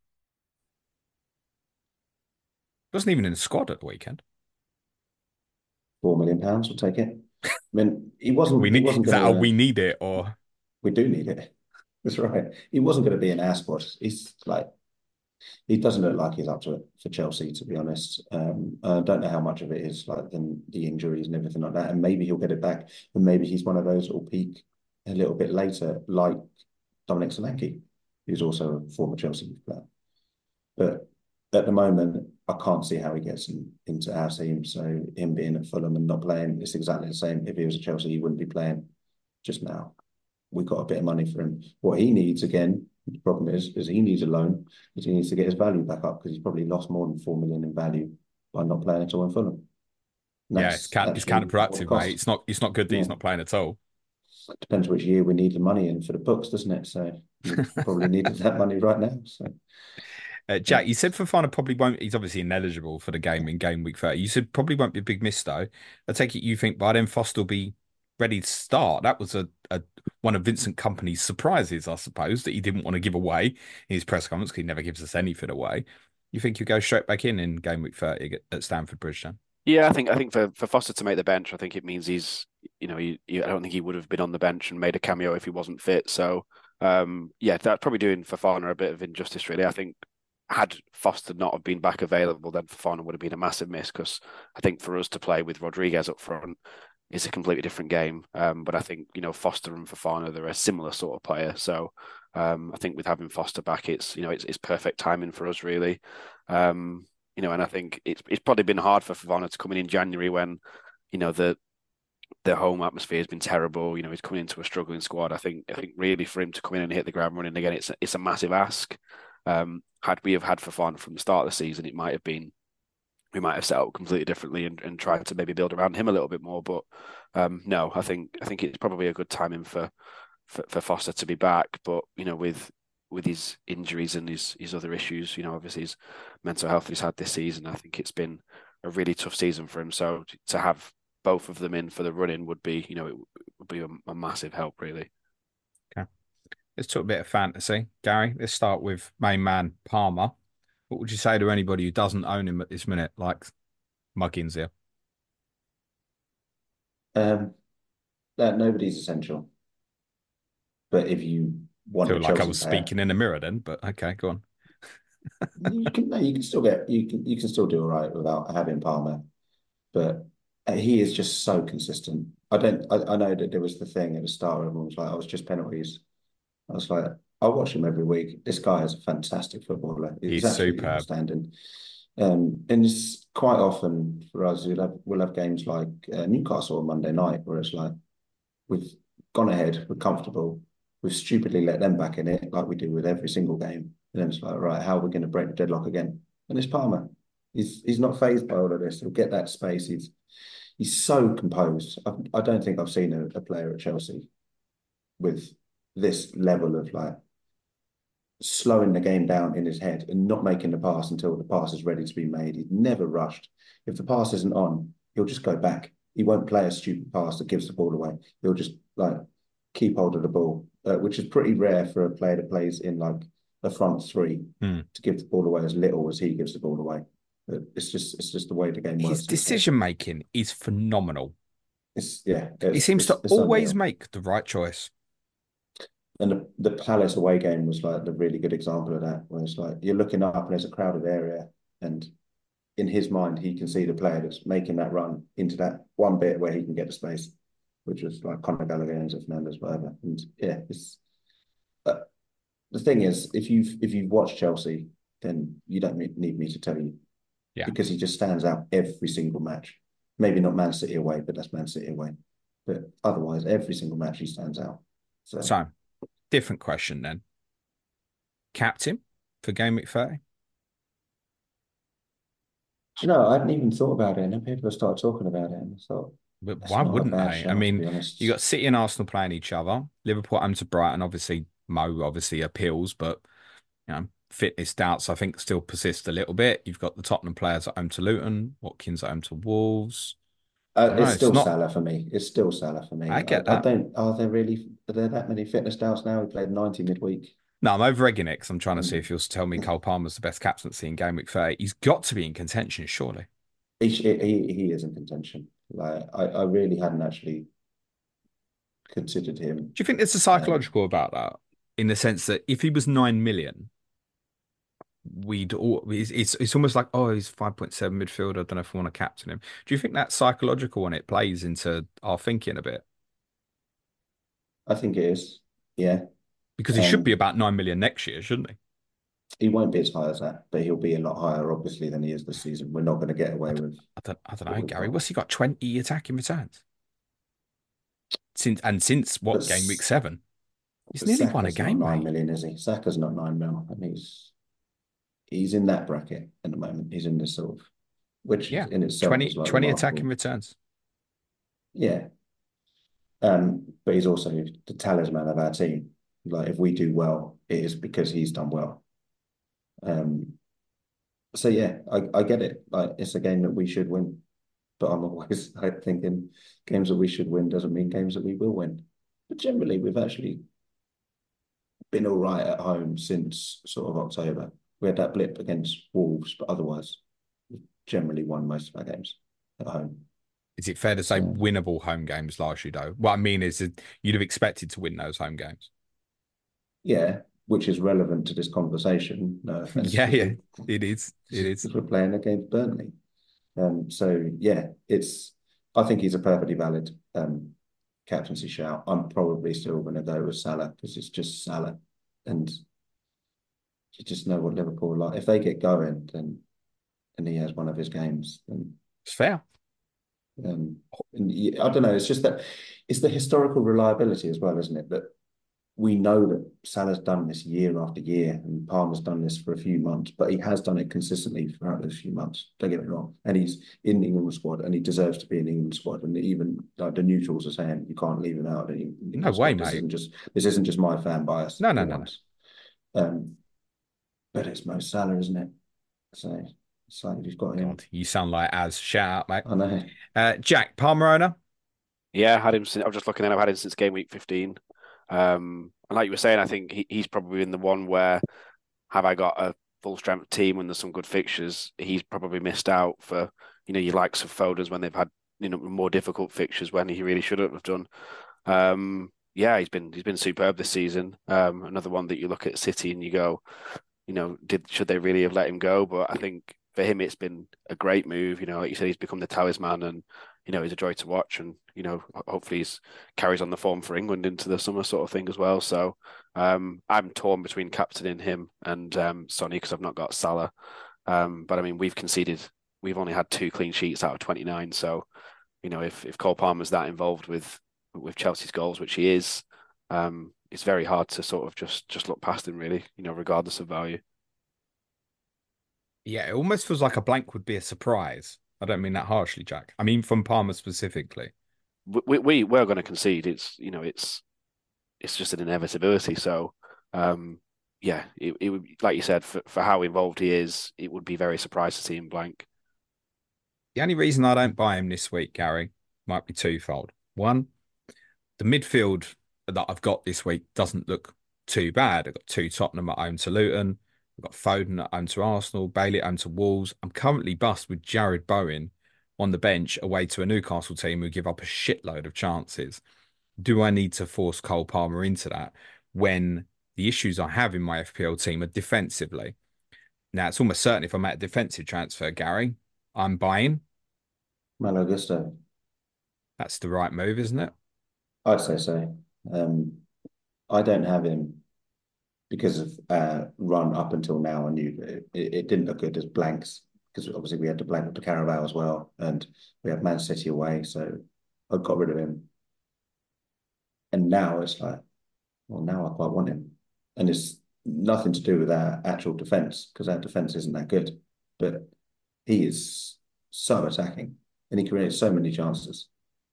Wasn't even in the squad at the weekend. £4 million, we'll take it. I mean, he wasn't. We need, he wasn't is that gonna, we need it, or we do need it. That's right. He wasn't going to be in our squad. He's like, he doesn't look like he's up to it for Chelsea, to be honest. I don't know how much of it is like the injuries and everything like that. And maybe he'll get it back. And maybe he's one of those that will peak a little bit later, like Dominic Solanke, who's also a former Chelsea player. But at the moment, I can't see how he gets into our team. So him being at Fulham and not playing, it's exactly the same. If he was at Chelsea, he wouldn't be playing just now. We got a bit of money for him. What he needs, again, the problem is he needs a loan because he needs to get his value back up because he's probably lost more than 4 million in value by not playing at all in Fulham. yeah, it's counterproductive, mate. It's not good that he's not playing at all. It depends which year we need the money in for the books, doesn't it? So we probably needed that money right now. So Jack, you said Fofana probably won't. He's obviously ineligible for the game in game week 30. You said probably won't be a big miss though. I take it you think by then Foster will be ready to start. That was a one of Vincent Kompany's surprises, I suppose, that he didn't want to give away in his press conference because he never gives us anything away. You think you go straight back in game week 30 at Stamford Bridge then? Yeah, I think for Foster to make the bench, I think it means he's, I don't think he would have been on the bench and made a cameo if he wasn't fit. So, yeah, that's probably doing Fofana a bit of injustice, really. I think had Foster not have been back available, then Fofana would have been a massive miss because I think for us to play with Rodriguez up front is a completely different game. But I think, Foster and Fofana, they're a similar sort of player. So I think with having Foster back, it's perfect timing for us, really. And I think it's probably been hard for Fofana to come in January when, the home atmosphere has been terrible. He's coming into a struggling squad. I think really for him to come in and hit the ground running again, it's a massive ask. Had we have had Fofana from the start of the season, we might have set up completely differently and tried to maybe build around him a little bit more. But no, I think it's probably a good timing for Foster to be back. But with his injuries and his other issues, obviously his mental health he's had this season, I think it's been a really tough season for him. So to have both of them in for the run-in would be, it would be a massive help, really. Okay. Let's talk a bit of fantasy. Gary, let's start with main man Palmer. What would you say to anybody who doesn't own him at this minute, like Muggins here? Nobody's essential. But if you want a Feel like I Chelsea was player, speaking in a mirror then, but okay, go on. you can still get you can still do all right without having Palmer. But he is just so consistent. I know that there was the thing at the start. Everyone was like, "Oh, it's just penalties." I was like, I watch him every week. This guy is a fantastic footballer. He's He's absolutely superb. outstanding. And it's quite often for us, we'll have games like Newcastle on Monday night, where it's like we've gone ahead, we're comfortable, we've stupidly let them back in it, like we do with every single game. And then it's like, right, how are we going to break the deadlock again? And it's Palmer. He's not phased by all of this. He'll get that space. He's so composed. I don't think I've seen a player at Chelsea with this level of like slowing the game down in his head and not making the pass until the pass is ready to be made. He's never rushed. If the pass isn't on, he'll just go back. He won't play a stupid pass that gives the ball away. He'll just like keep hold of the ball, which is pretty rare for a player that plays in like a front three to give the ball away as little as he gives the ball away. It's just the way the game works. His decision making is phenomenal. He seems to It's always unreal. make the right choice. And the Palace away game was like the really good example of that, where it's like you're looking up and there's a crowded area, and in his mind, he can see the player that's making that run into that one bit where he can get the space, which was like Conor Gallagher, Enzo Fernandez, whatever. And yeah, it's the thing is, if you've watched Chelsea, then you don't need me to tell you, Yeah. because he just stands out every single match. Maybe not Man City away, but that's Man City away. But otherwise, every single match he stands out. So, different question then. Captain for game week 30? I hadn't even thought about it, and then people started talking about it, and I thought, But that's why not a wouldn't bad they? I shout, to mean, be honest. you got City and Arsenal playing each other. Liverpool home to Brighton. Obviously, Mo obviously appeals, but fitness doubts I think still persist a little bit. You've got the Tottenham players at home to Luton, Watkins at home to Wolves. It's It's still not. Salah for me. It's still Salah for me. I get I that. don't. Are there that many fitness doubts now? He played 90 midweek. No, I'm over egging it because I'm trying to see And if you'll tell me Cole Palmer's the best captaincy in game week 30. He's got to be in contention, surely. he is in contention. Like I really hadn't actually considered him. Do you think there's a psychological about that? In the sense that if he was 9 million, it's almost like, oh, he's 5.7 midfielder. I don't know if I want to captain him. Do you think that psychological one it plays into our thinking a bit? I think it is. Yeah. Because he should be about 9 million next year, shouldn't he? He won't be as high as that, but he'll be a lot higher, obviously, than he is this season. We're not going to get away with. I don't know, Gary. What's he got? 20 attacking returns since what, game week 7? He's nearly won a Saka's game, not 9 mate. million, is he? Saka's not 9 mil, and he's in that bracket at the moment. He's in this sort of, which Yeah, in itself 20 is like 20 remarkable. attacking returns. Yeah. But he's also the talisman of our team. Like if we do well, it is because he's done well. So yeah, I get it. Like it's a game that we should win, but I'm always like thinking games that we should win doesn't mean games that we will win. But generally, we've actually been all right at home since sort of October. We had that blip against Wolves, but otherwise, we've generally won most of our games at home. Is it fair to say So winnable home games largely, though? What I mean is that you'd have expected to win those home games. yeah, which is relevant to this conversation. No offense, Yeah, yeah, it is. It is. because we're playing against Burnley. So yeah, I think he's a perfectly valid captaincy shout. I'm probably still going to go with Salah because it's just Salah, and you just know what Liverpool are like. If they get going, then and he has one of his games, then It's fair. and I don't know. It's just that it's the historical reliability as well, isn't it? That we know that Salah's done this year after year, and Palmer's done this for a few months, but he has done it consistently throughout those few months. Don't get me wrong, and he's in the England squad, and he deserves to be in the England squad. And even like the neutrals are saying you can't leave him out. No way, this mate. this isn't just my fan bias. No, no, no, no. But it's Mo Salah, isn't it? So it's like if you've got him, God, you sound like Az. Shout out, mate. I know. Jack, Palmer owner? Yeah, I had him. I'm just looking at him. I've had him since game week 15. And like you were saying, I think he's probably in the one where have I got a full strength team when there's some good fixtures? He's probably missed out for your likes of Foden's when they've had more difficult fixtures when he really shouldn't have done. yeah, he's been superb this season. Another one that you look at City and you go, should they really have let him go? But I think for him, it's been a great move. Like you said, he's become the talisman, and he's a joy to watch. And hopefully he's carries on the form for England into the summer sort of thing as well. So I'm torn between captaining him and Sonny because I've not got Salah. But I mean, we've only had 2 clean sheets out of 29. So if Cole Palmer's that involved with Chelsea's goals, which he is, it's very hard to sort of just look past him really, regardless of value. Yeah, it almost feels like a blank would be a surprise. I don't mean that harshly, Jack. I mean from Palmer specifically. We're going to concede. It's just an inevitability. So yeah, it would, like you said, for how involved he is, it would be very surprised to see him blank. The only reason I don't buy him this week, Gary, might be twofold. One, the midfield that I've got this week doesn't look too bad. I've got two Tottenham at home to Luton. I've got Foden at home to Arsenal, Bailey at home to Wolves. I'm currently bust with Jared Bowen on the bench away to a Newcastle team who give up a shitload of chances. Do I need to force Cole Palmer into that when the issues I have in my FPL team are defensively? Now, it's almost certain if I make a defensive transfer, Gary, I'm buying. Malo Gusto. That's the right move, isn't it? I'd say so. I don't have him because of run up until now. I knew it didn't look good as blanks because obviously we had to blank with the Carabao as well, and we had Man City away, so I got rid of him. And now it's like, well, now I quite want him, and it's nothing to do with our actual defense because our defense isn't that good, but he is so attacking and he creates so many chances.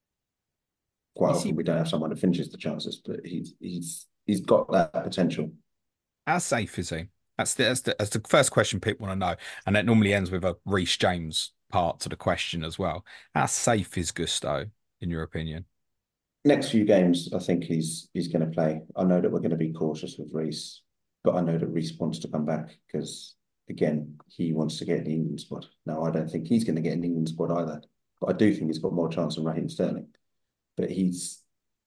Quite Is often he we don't have someone that finishes the chances, but he's got that potential. how safe is he? That's the first question people want to know, and that normally ends with a Reece James part to the question as well. How safe is Gusto in your opinion? Next few games, I think he's going to play. I know that we're going to be cautious with Reece, but I know that Reece wants to come back because again, he wants to get in the England squad. Now, I don't think he's going to get in the England squad either, but I do think he's got more chance than Raheem Sterling. But he's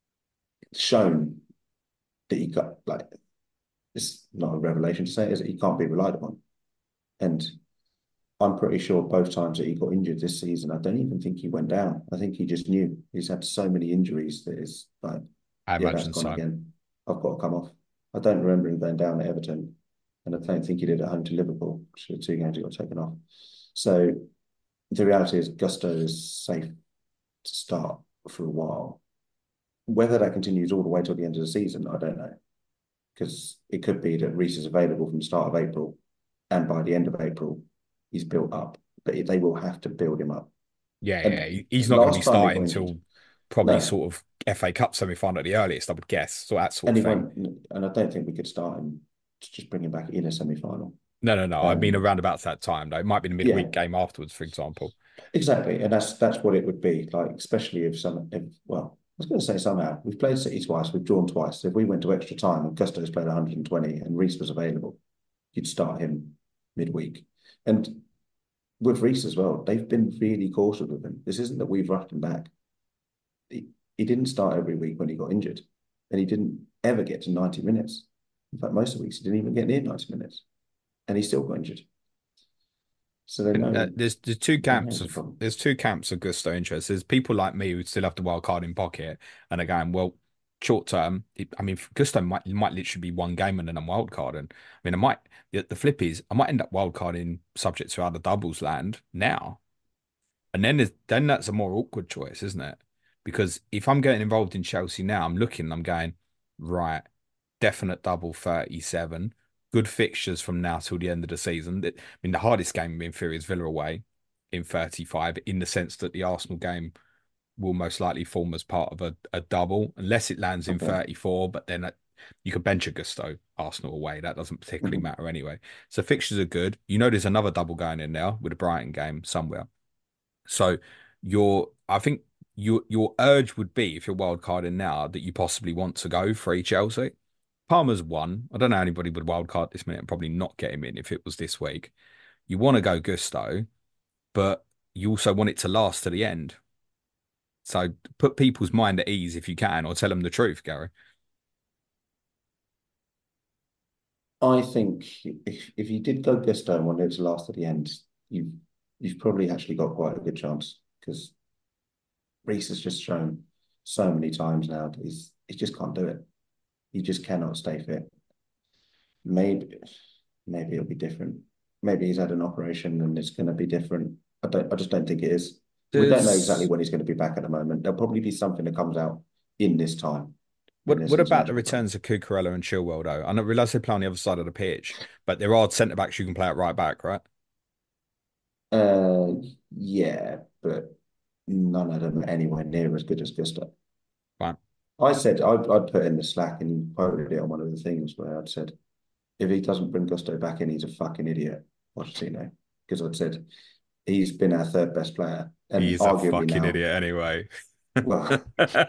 shown that he got like it's not a revelation to say, is it? He can't be relied upon. And I'm pretty sure both times that he got injured this season, I don't even think he went down. I think he just knew he's had so many injuries that it's like, I yeah, that's imagine gone so. again. I've got to come off. I don't remember him going down at Everton, and I don't think he did at home to Liverpool, which are the 2 games he got taken off. So the reality is Gusto is safe to start for a while. Whether that continues all the way till the end of the season, I don't know. Because it could be that Reece is available from the start of April, and by the end of April, he's built up. But they will have to build him up. Yeah, And yeah. He's not going to be last time he got starting injured, until probably no, sort of FA Cup semi-final at the earliest, I would guess. So that sort and of he thing. won't. And I don't think we could start him to just bring him back in a semi-final. No, no, no. I mean Um, around about that time though. It might be the yeah, midweek game afterwards, for example. exactly, and that's what it would be like, especially if well, I was going to say somehow we've played City twice, we've drawn twice. If we went to extra time and Gusto's played 120 and Reece was available, you'd start him midweek. And with Reece as well, they've been really cautious with him. This isn't that we've rushed him back. He didn't start every week when he got injured, and he didn't ever get to 90 minutes. In fact, most of the weeks he didn't even get near 90 minutes, and he still got injured. So they And know there's two they know camps it's a of problem. there's two camps of Gusto interest. There's people like me who still have the wild card in pocket and are going, well, short term. I mean, Gusto might literally be one game and then I'm wild carding. I mean, I might. The flip is I might end up wild carding subject to how the doubles land now, and then that's a more awkward choice, isn't it? Because if I'm getting involved in Chelsea now, I'm going right, definite double 37. Good fixtures from now till the end of the season. I mean, the hardest game in theory is Villa away in 35, in the sense that the Arsenal game will most likely form as part of a double, unless it lands in Okay. 34. But then you could bench a Gusto Arsenal away. That doesn't particularly Mhm. matter anyway. So fixtures are good. There's another double going in now with a Brighton game somewhere. So I think your urge would be, if you're wild carding now, that you possibly want to go free Chelsea. Palmer's one. I don't know anybody would wild card this minute and probably not get him in if it was this week. You want to go Gusto, but you also want it to last to the end. So put people's mind at ease if you can, or tell them the truth, Gary. I think if you did go Gusto and wanted to last at the end, you've probably actually got quite a good chance because Reece has just shown so many times now that he just can't do it. He just cannot stay fit. Maybe it'll be different. Maybe he's had an operation and it's going to be different. I just don't think it is. We don't know exactly Does when he's going to be back at the moment. There'll probably be something that comes out in this time, in what this what about the international break. returns of Cucurella and Chilwell though? I realise they play on the other side of the pitch, but there are centre backs you can play at right back, right? Uh, yeah, but none of them are anywhere near as good as Gusto. Fine. I said I'd put in the slack, and you quoted it on one of the things where I'd said if he doesn't bring Gusto back in, he's a fucking idiot. Pochettino, because I'd said he's been our third best player, He and is a arguably fucking now, idiot anyway. well,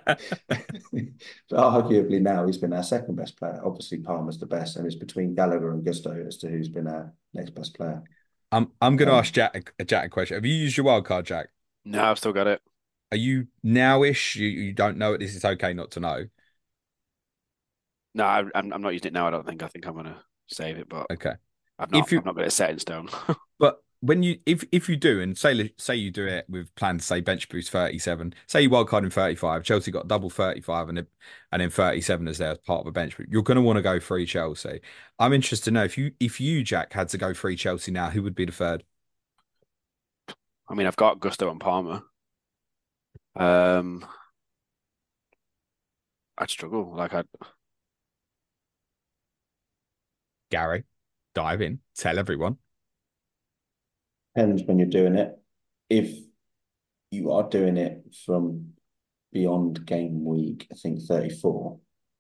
arguably now he's been our second best player. Obviously, Palmer's the best, and it's between Gallagher and Gusto as to who's been our next best player. I'm going to ask Um, Jack a question. Have you used your wild card, Jack? No, I've still got it. Are you nowish? You don't know it. This is okay not to know. No, I'm not using it now. I don't think. I think I'm gonna save it, but Okay. I've not. If you I've not got it set in stone. But when you if you do, and say you do it with plans, say bench boost 37, say you wild card in 35, Chelsea got double 35 and then 37 as there as part of a bench boost, you're going to want to go free Chelsea. I'm interested to know if you Jack had to go free Chelsea now, who would be the third? I mean, I've got Gusto and Palmer. Um, I'd struggle. Like I, Gary, dive in, tell everyone. Depends when you're doing it. If you are doing it from beyond game week, I think 34,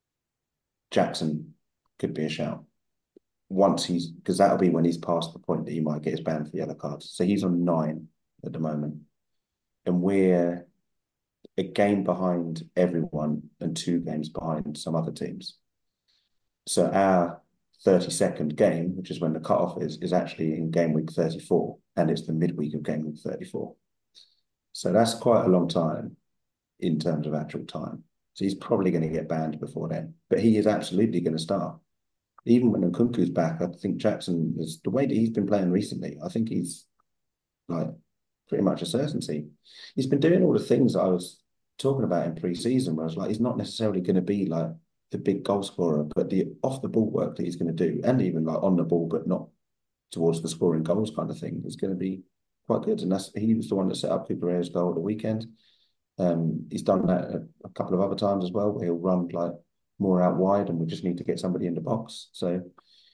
Jackson could be a shout. Once because that'll be when he's past the point that he might get his ban for yellow cards. So he's on 9 at the moment. And we're a game behind everyone and 2 games behind some other teams. So our 32nd game, which is when the cutoff is actually in game week 34, and it's the midweek of game week 34. So that's quite a long time in terms of actual time. So he's probably going to get banned before then, but he is absolutely going to start. Even when Nkunku's back, I think Jackson is the way that he's been playing recently. I think he's like pretty much a certainty. He's been doing all the things that I was talking about in pre-season, where I was like, he's not necessarily going to be like the big goal scorer, but the off the ball work that he's going to do, and even like on the ball, but not towards the scoring goals kind of thing, is going to be quite good. And he was the one that set up Cucurella's goal at the weekend. He's done that a couple of other times as well, where he'll run like more out wide, and we just need to get somebody in the box. So,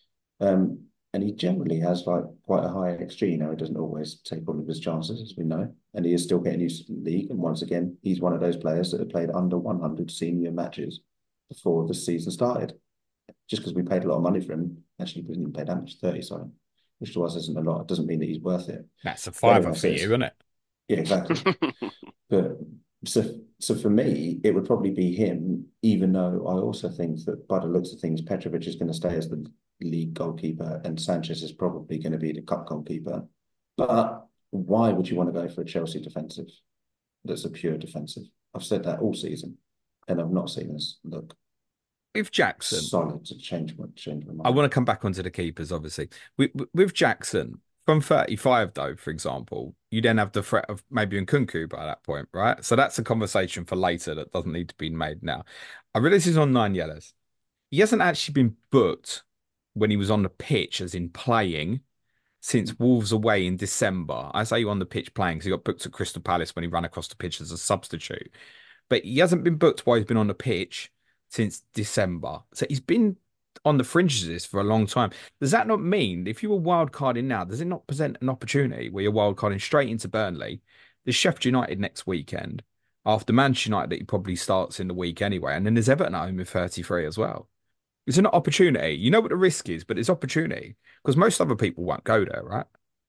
and he generally has like quite a high XG. Now he doesn't always take all of his chances, as we know, and he is still getting used to the league. And once again, he's one of those players that have played under 100 senior matches before the season started. Just because we paid a lot of money for him, actually we didn't even pay that much, 30, sorry, which to us isn't a lot. It doesn't mean that he's worth it. That's a But fiver anyway, for you, isn't it? yeah, exactly. But so for me, it would probably be him, even though I also think that by the looks of things, Petrovic is going to stay as the league goalkeeper and Sanchez is probably going to be the cup goalkeeper. But why would you want to go for a Chelsea defensive that's a pure defensive? I've said that all season, and I've not seen us look With Jackson, solid to change my I mind. want to come back onto the keepers, obviously. With Jackson, from 35, though, for example, you then have the threat of maybe Nkunku by that point, right? So that's a conversation for later that doesn't need to be made now. I realize he's on 9 yellows. He hasn't actually been booked when he was on the pitch, as in playing, since Wolves away in December. I say on the pitch playing because he got booked at Crystal Palace when he ran across the pitch as a substitute. But he hasn't been booked while he's been on the pitch since December. So he's been on the fringes of this for a long time. Does that not mean if you were wild carding now, does it not present an opportunity where you're wild carding straight into Burnley? There's Sheffield United next weekend after Manchester United that he probably starts in the week anyway. And then there's Everton at home in 33 as well. It's an opportunity. You know what the risk is, but it's opportunity because most other people won't go there, right?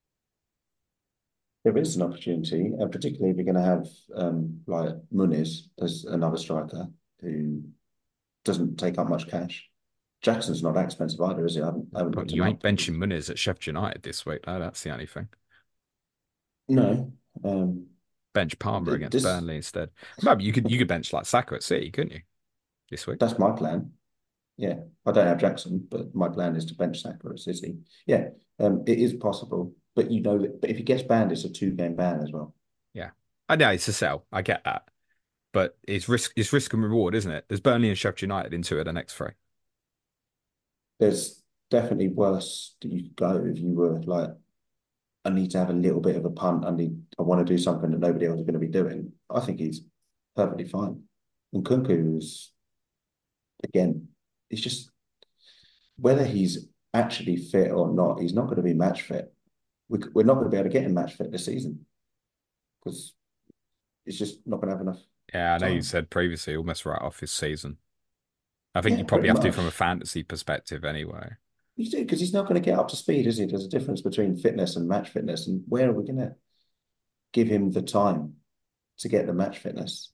There is an opportunity, particularly if you're going to have like Muniz as another striker who doesn't take up much cash. Jackson's not that expensive either, is he? I haven't But looked you him ain't up. benching Muniz at Sheffield United this week, though. That's the only thing. No. Bench Palmer against This Burnley instead. Maybe you could bench like Saka at City, couldn't you, this week? that's my plan. Yeah, I don't have Jackson, but my plan is to bench Saka at City. Yeah, it is possible, but you know that. But if he gets banned, it's a 2-game ban as well. Yeah. I know it's a sell. I get that. But it's risk and reward, isn't it? There's Burnley and Sheffield United into it the next three. There's definitely worse that you could go if you were like, I need to have a little bit of a punt. I want to do something that nobody else is going to be doing. I think he's perfectly fine. And Kunku is, again, it's just whether he's actually fit or not, he's not going to be match fit. We're not going to be able to get him match fit this season because it's just not going to have enough Yeah, I know you time. said previously almost right off his season. I think Yeah, you probably pretty have to from a much. fantasy perspective anyway. You do because he's not going to get up to speed, is he? There's a difference between fitness and match fitness, and where are we going to give him the time to get the match fitness?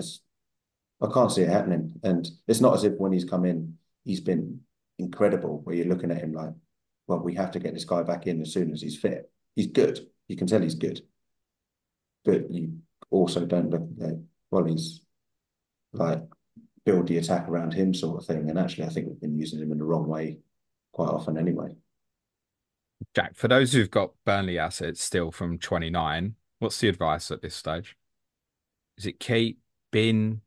I can't see it happening, and it's not as if when he's come in, he's been incredible. Where you're looking at him like, well, we have to get this guy back in as soon as he's fit. He's good. You can tell he's good, but you also don't look at, well, he's like build the attack around him sort of thing. And actually, I think we've been using him in the wrong way quite often anyway. Jack, for those who've got Burnley assets still from 29, what's the advice at this stage? Is it keep, bin,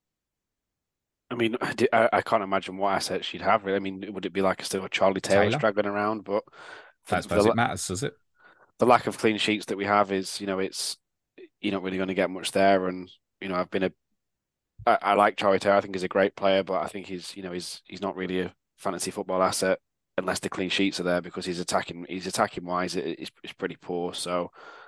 I mean, I can't imagine what assets she'd have. Really. I mean, would it be like still a Charlie Taylor Taylor? straggling around? But I for don't suppose it matters, does it? the lack of clean sheets that we have is, it's you're not really going to get much there. And I've been I like Charlie Taylor. I think he's a great player, but I think he's not really a fantasy football asset unless the clean sheets are there because he's attacking wise, it's pretty poor. So,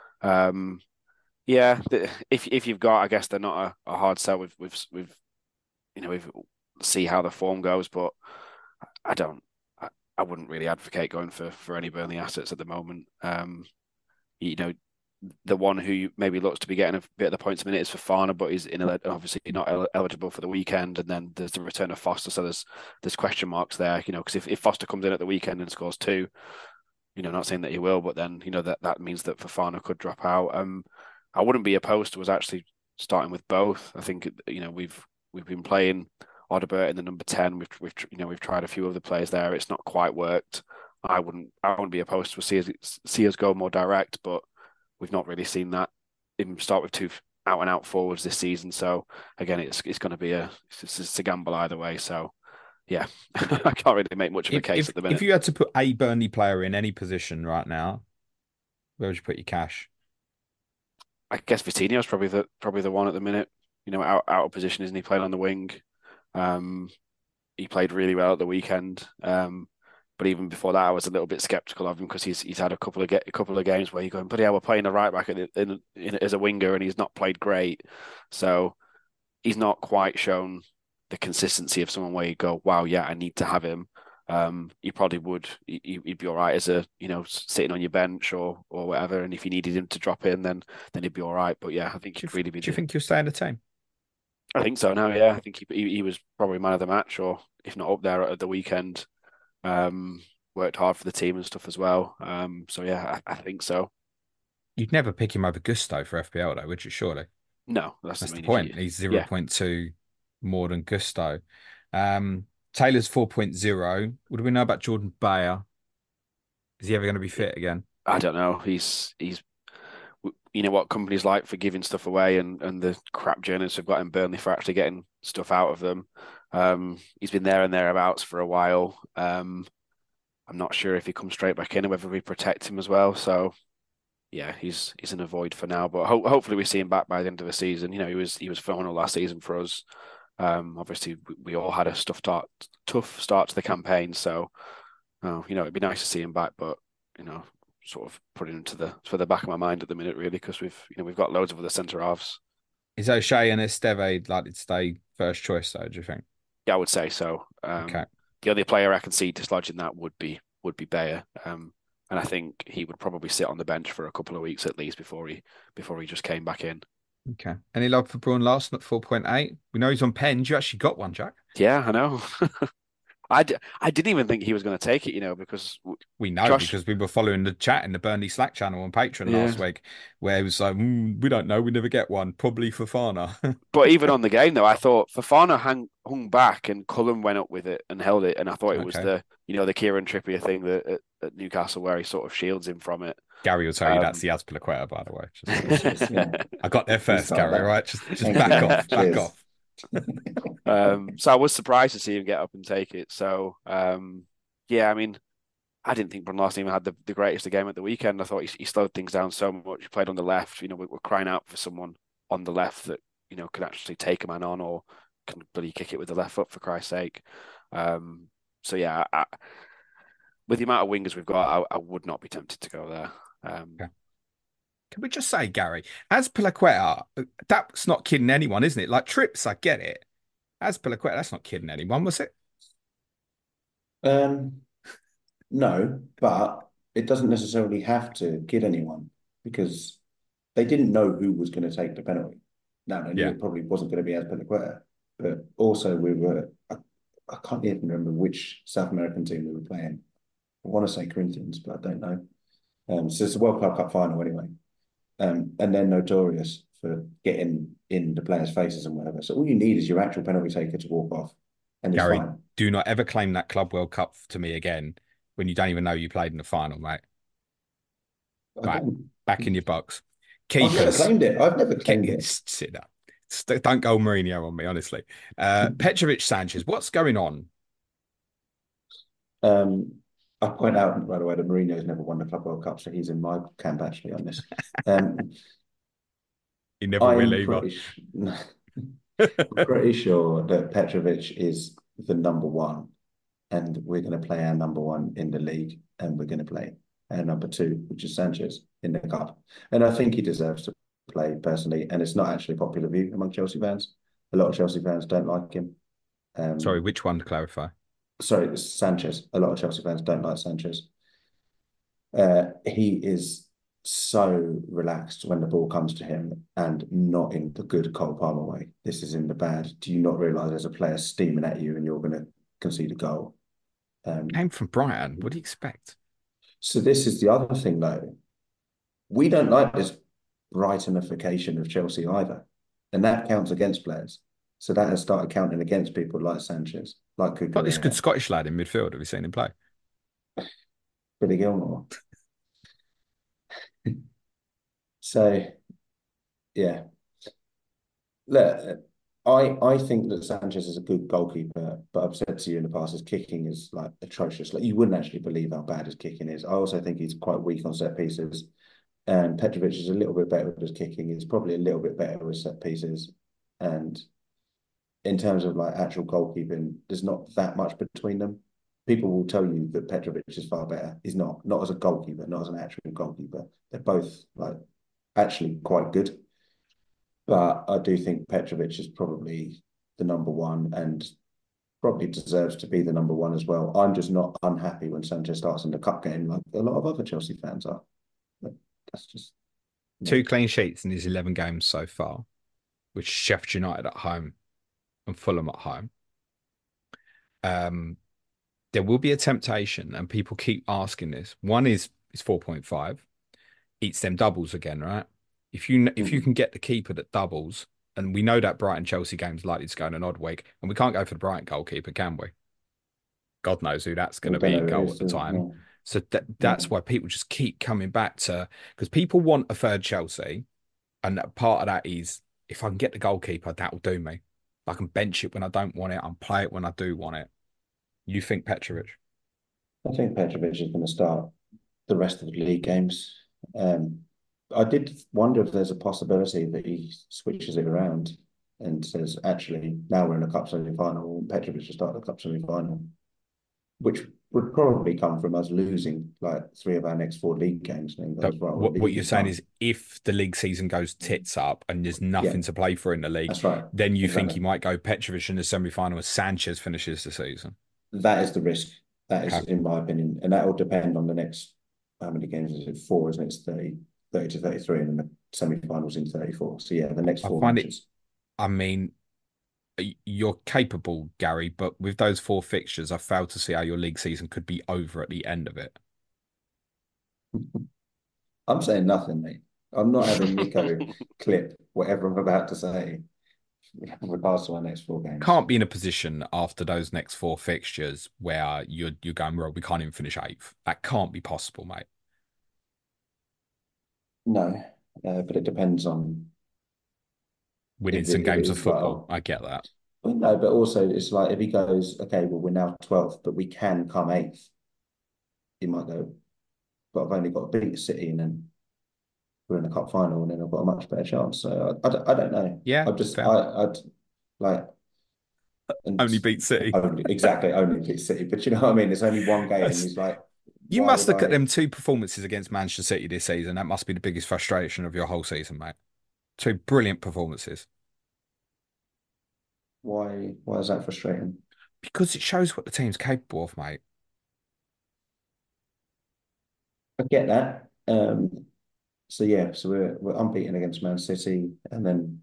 yeah, if you've got, I guess they're not a hard sell with with see how the form goes, but I don't. I wouldn't really advocate going for any Burnley assets at the moment. You know, the one who maybe looks to be getting a bit of the points a minute is Fofana, but he's obviously not eligible for the weekend. And then there's the return of Foster, so there's question marks there. Because if Foster comes in at the weekend and scores two, not saying that he will, but then that means that Fofana could drop out. I wouldn't be opposed to us actually starting with both. I think we've been playing Odobert in the number 10. We've tried a few other players there. It's not quite worked. I wouldn't be opposed to see us go more direct, but we've not really seen that him start with two out and out forwards this season. So again, it's going to be it's a gamble either way. So yeah, I can't really make much of a case at the If minute. you had to put a Burnley player in any position right now, where would you put your cash? I guess Vitinho's probably the one at the minute. Out of position, isn't he? Playing on the wing. Um, he played really well at the weekend. But even before that, I was a little bit skeptical of him because he's had a couple of games where you're going, but yeah, we're playing the right back as a winger, and he's not played great. So he's not quite shown the consistency of someone where you go, wow, yeah, I need to have him. He probably would. He'd be all right as sitting on your bench or whatever. And if you needed him to drop in, then he'd be all right. But yeah, I think he'd really be. Do you think you'll stay in the team? I think so now. Yeah, I think he was probably man of the match, or if not up there at the weekend. Worked hard for the team and stuff as well. So yeah, I think so. You'd never pick him over Gusto for FPL though, would you? Surely. No, That's the if point. He's yeah, 0.2 more than Gusto. Taylor's 4.0. What do we know about Jordan Bayer? Is he ever going to be fit again? I don't know. He's what companies like for giving stuff away and the crap journalists have got in Burnley for actually getting stuff out of them. He's been there and thereabouts for a while. I'm not sure if he comes straight back in or whether we protect him as well. So yeah, he's in a void for now. But hopefully we see him back by the end of the season. He was phenomenal last season for us. Obviously we all had a tough start to the campaign. So it'd be nice to see him back, but sort of putting him to the back of my mind at the minute, really, because we've got loads of other centre halves. Is O'Shea and Esteve likely to stay first choice though, do you think? Yeah, I would say so. Okay. The only player I can see dislodging that would be Bayer. And I think he would probably sit on the bench for a couple of weeks at least before he just came back in. Okay. Any love for Braun Larson at 4.8? We know he's on pens. You actually got one, Jack. Yeah, I know. I didn't even think he was going to take it, because We know Josh, because we were following the chat in the Burnley Slack channel on Patreon yeah. last week, where it was like, we don't know, we never get one, probably Fofana. But even on the game though, I thought Fofana hung back and Cullen went up with it and held it, and I thought it was Okay. the Kieran Trippier thing that at Newcastle where he sort of shields him from it. Gary will tell you that's Um, the Azpilicueta, by the way. Which is, yeah, I got there we first, started Gary. All that. right, just Thank back you. off, back Cheers. off. so I was surprised to see him get up and take it. So yeah, I mean, I didn't think Bruno Larson even had the greatest game at the weekend. I thought he slowed things down so much. He played on the left. We're crying out for someone on the left that can actually take a man on or can bloody kick it with the left foot for Christ's sake. So yeah, with the amount of wingers we've got, I would not be tempted to go there. Okay. Can we just say, Gary, Azpilicueta, that's not kidding anyone, isn't it? Like Trips, I get it. Azpilicueta, that's not kidding anyone, was it? Um, no, but it doesn't necessarily have to kid anyone because they didn't know who was going to take the penalty. Now they knew Yeah. it probably wasn't going to be Azpilicueta, but also I can't even remember which South American team we were playing. I want to say Corinthians, but I don't know. So it's a World Club Cup final anyway. And they're notorious for getting in the players' faces and whatever. So all you need is your actual penalty taker to walk off, and it's Gary, fine. do not ever claim that Club World Cup to me again when you don't even know you played in the final, mate. Right, back in your box. I've never Keepers. claimed it. I've never claimed it. Sit down. Don't go Mourinho on me, honestly. Petrovic Sanchez, what's going on? I point out, by the way, that Mourinho's never won the Club World Cup, so he's in my camp actually on this. He never will I'm either. pretty sure that Petrovic is the number one, and we're going to play our number one in the league, and we're going to play our number two, which is Sanchez, in the cup. And I think he deserves to play personally, and it's not actually a popular view among Chelsea fans. A lot of Chelsea fans don't like him. Sorry, which one to clarify? Sorry, it's Sanchez. A lot of Chelsea fans don't like Sanchez. He is so relaxed when the ball comes to him and not in the good Cole Palmer way. This is in the bad. Do you not realise there's a player steaming at you and you're going to concede a goal? Came from Brighton. What do you expect? So this is the other thing, though. We don't like this Brightonification of Chelsea either, and that counts against players. So that has started counting against people like Sanchez, like Got this good Cucurella, Scottish lad in midfield. Have you seen him play? Billy Gilmore. So yeah, look, I think that Sanchez is a good goalkeeper, but I've said to you in the past, his kicking is like atrocious. Like you wouldn't actually believe how bad his kicking is. I also think he's quite weak on set pieces. And Petrovic is a little bit better with his kicking. He's probably a little bit better with set pieces. And in terms of like actual goalkeeping, there's not that much between them. People will tell you that Petrovic is far better. He's not as a goalkeeper, not as an actual goalkeeper. They're both like actually quite good. But I do think Petrovic is probably the number one and probably deserves to be the number one as well. I'm just not unhappy when Sanchez starts in the cup game like a lot of other Chelsea fans are. But that's just 2 clean sheets in his 11 games so far, with Sheffield United at home and Fulham at home. There will be a temptation, and people keep asking this. One is 4.5, eats them doubles again, right? If you can get the keeper that doubles, and we know that Brighton Chelsea game's likely to go in an odd week, and we can't go for the Brighton goalkeeper, can we? God knows who that's going to be in goal at the time. Yeah. So that's why people just keep coming back to, because people want a third Chelsea, and part of that is if I can get the goalkeeper, that will do me. I can bench it when I don't want it and play it when I do want it. You think Petrovic? I think Petrovic is going to start the rest of the league games. I did wonder if there's a possibility that he switches it around and says, actually, now we're in a cup semi-final, Petrovic should start the cup semi-final, which would probably come from us losing like 3 of our next 4 league games. And So goes, right, what you're saying is if the league season goes tits up and there's nothing to play for in the league, that's right. Then you think he might go Petrovic in the semi-final as Sanchez finishes the season. That is the risk. That is, in my opinion. And that will depend on the next, how many games is it? 4, isn't it? It's 30 to 33, and then the semi-finals in 34. So yeah, the next 4 matches. I mean, you're capable, Gary, but with those four fixtures, I failed to see how your league season could be over at the end of it. I'm saying nothing, mate. I'm not having Nico clip whatever I'm about to say in regards to our next four games. Can't be in a position after those next four fixtures where you're going, well, we can't even finish eighth. That can't be possible, mate. No, but it depends on Winning if some games of it, football. well, I get that. well, no, but also it's like if he goes, okay, well, we're now 12th, but we can come eighth, he might go, but I've only got to beat City and then we're in the cup final and then I've got a much better chance. So I don't know. Yeah, I just, fair. I'd like, and Only beat City. only beat City, but you know what I mean? It's only one game. That's- He's like, You why must would look at I? them two performances against Manchester City this season. That must be the biggest frustration of your whole season, mate. Two brilliant performances. Why is that frustrating? Because it shows what the team's capable of, mate. I get that. So yeah, so we're unbeaten against Man City, and then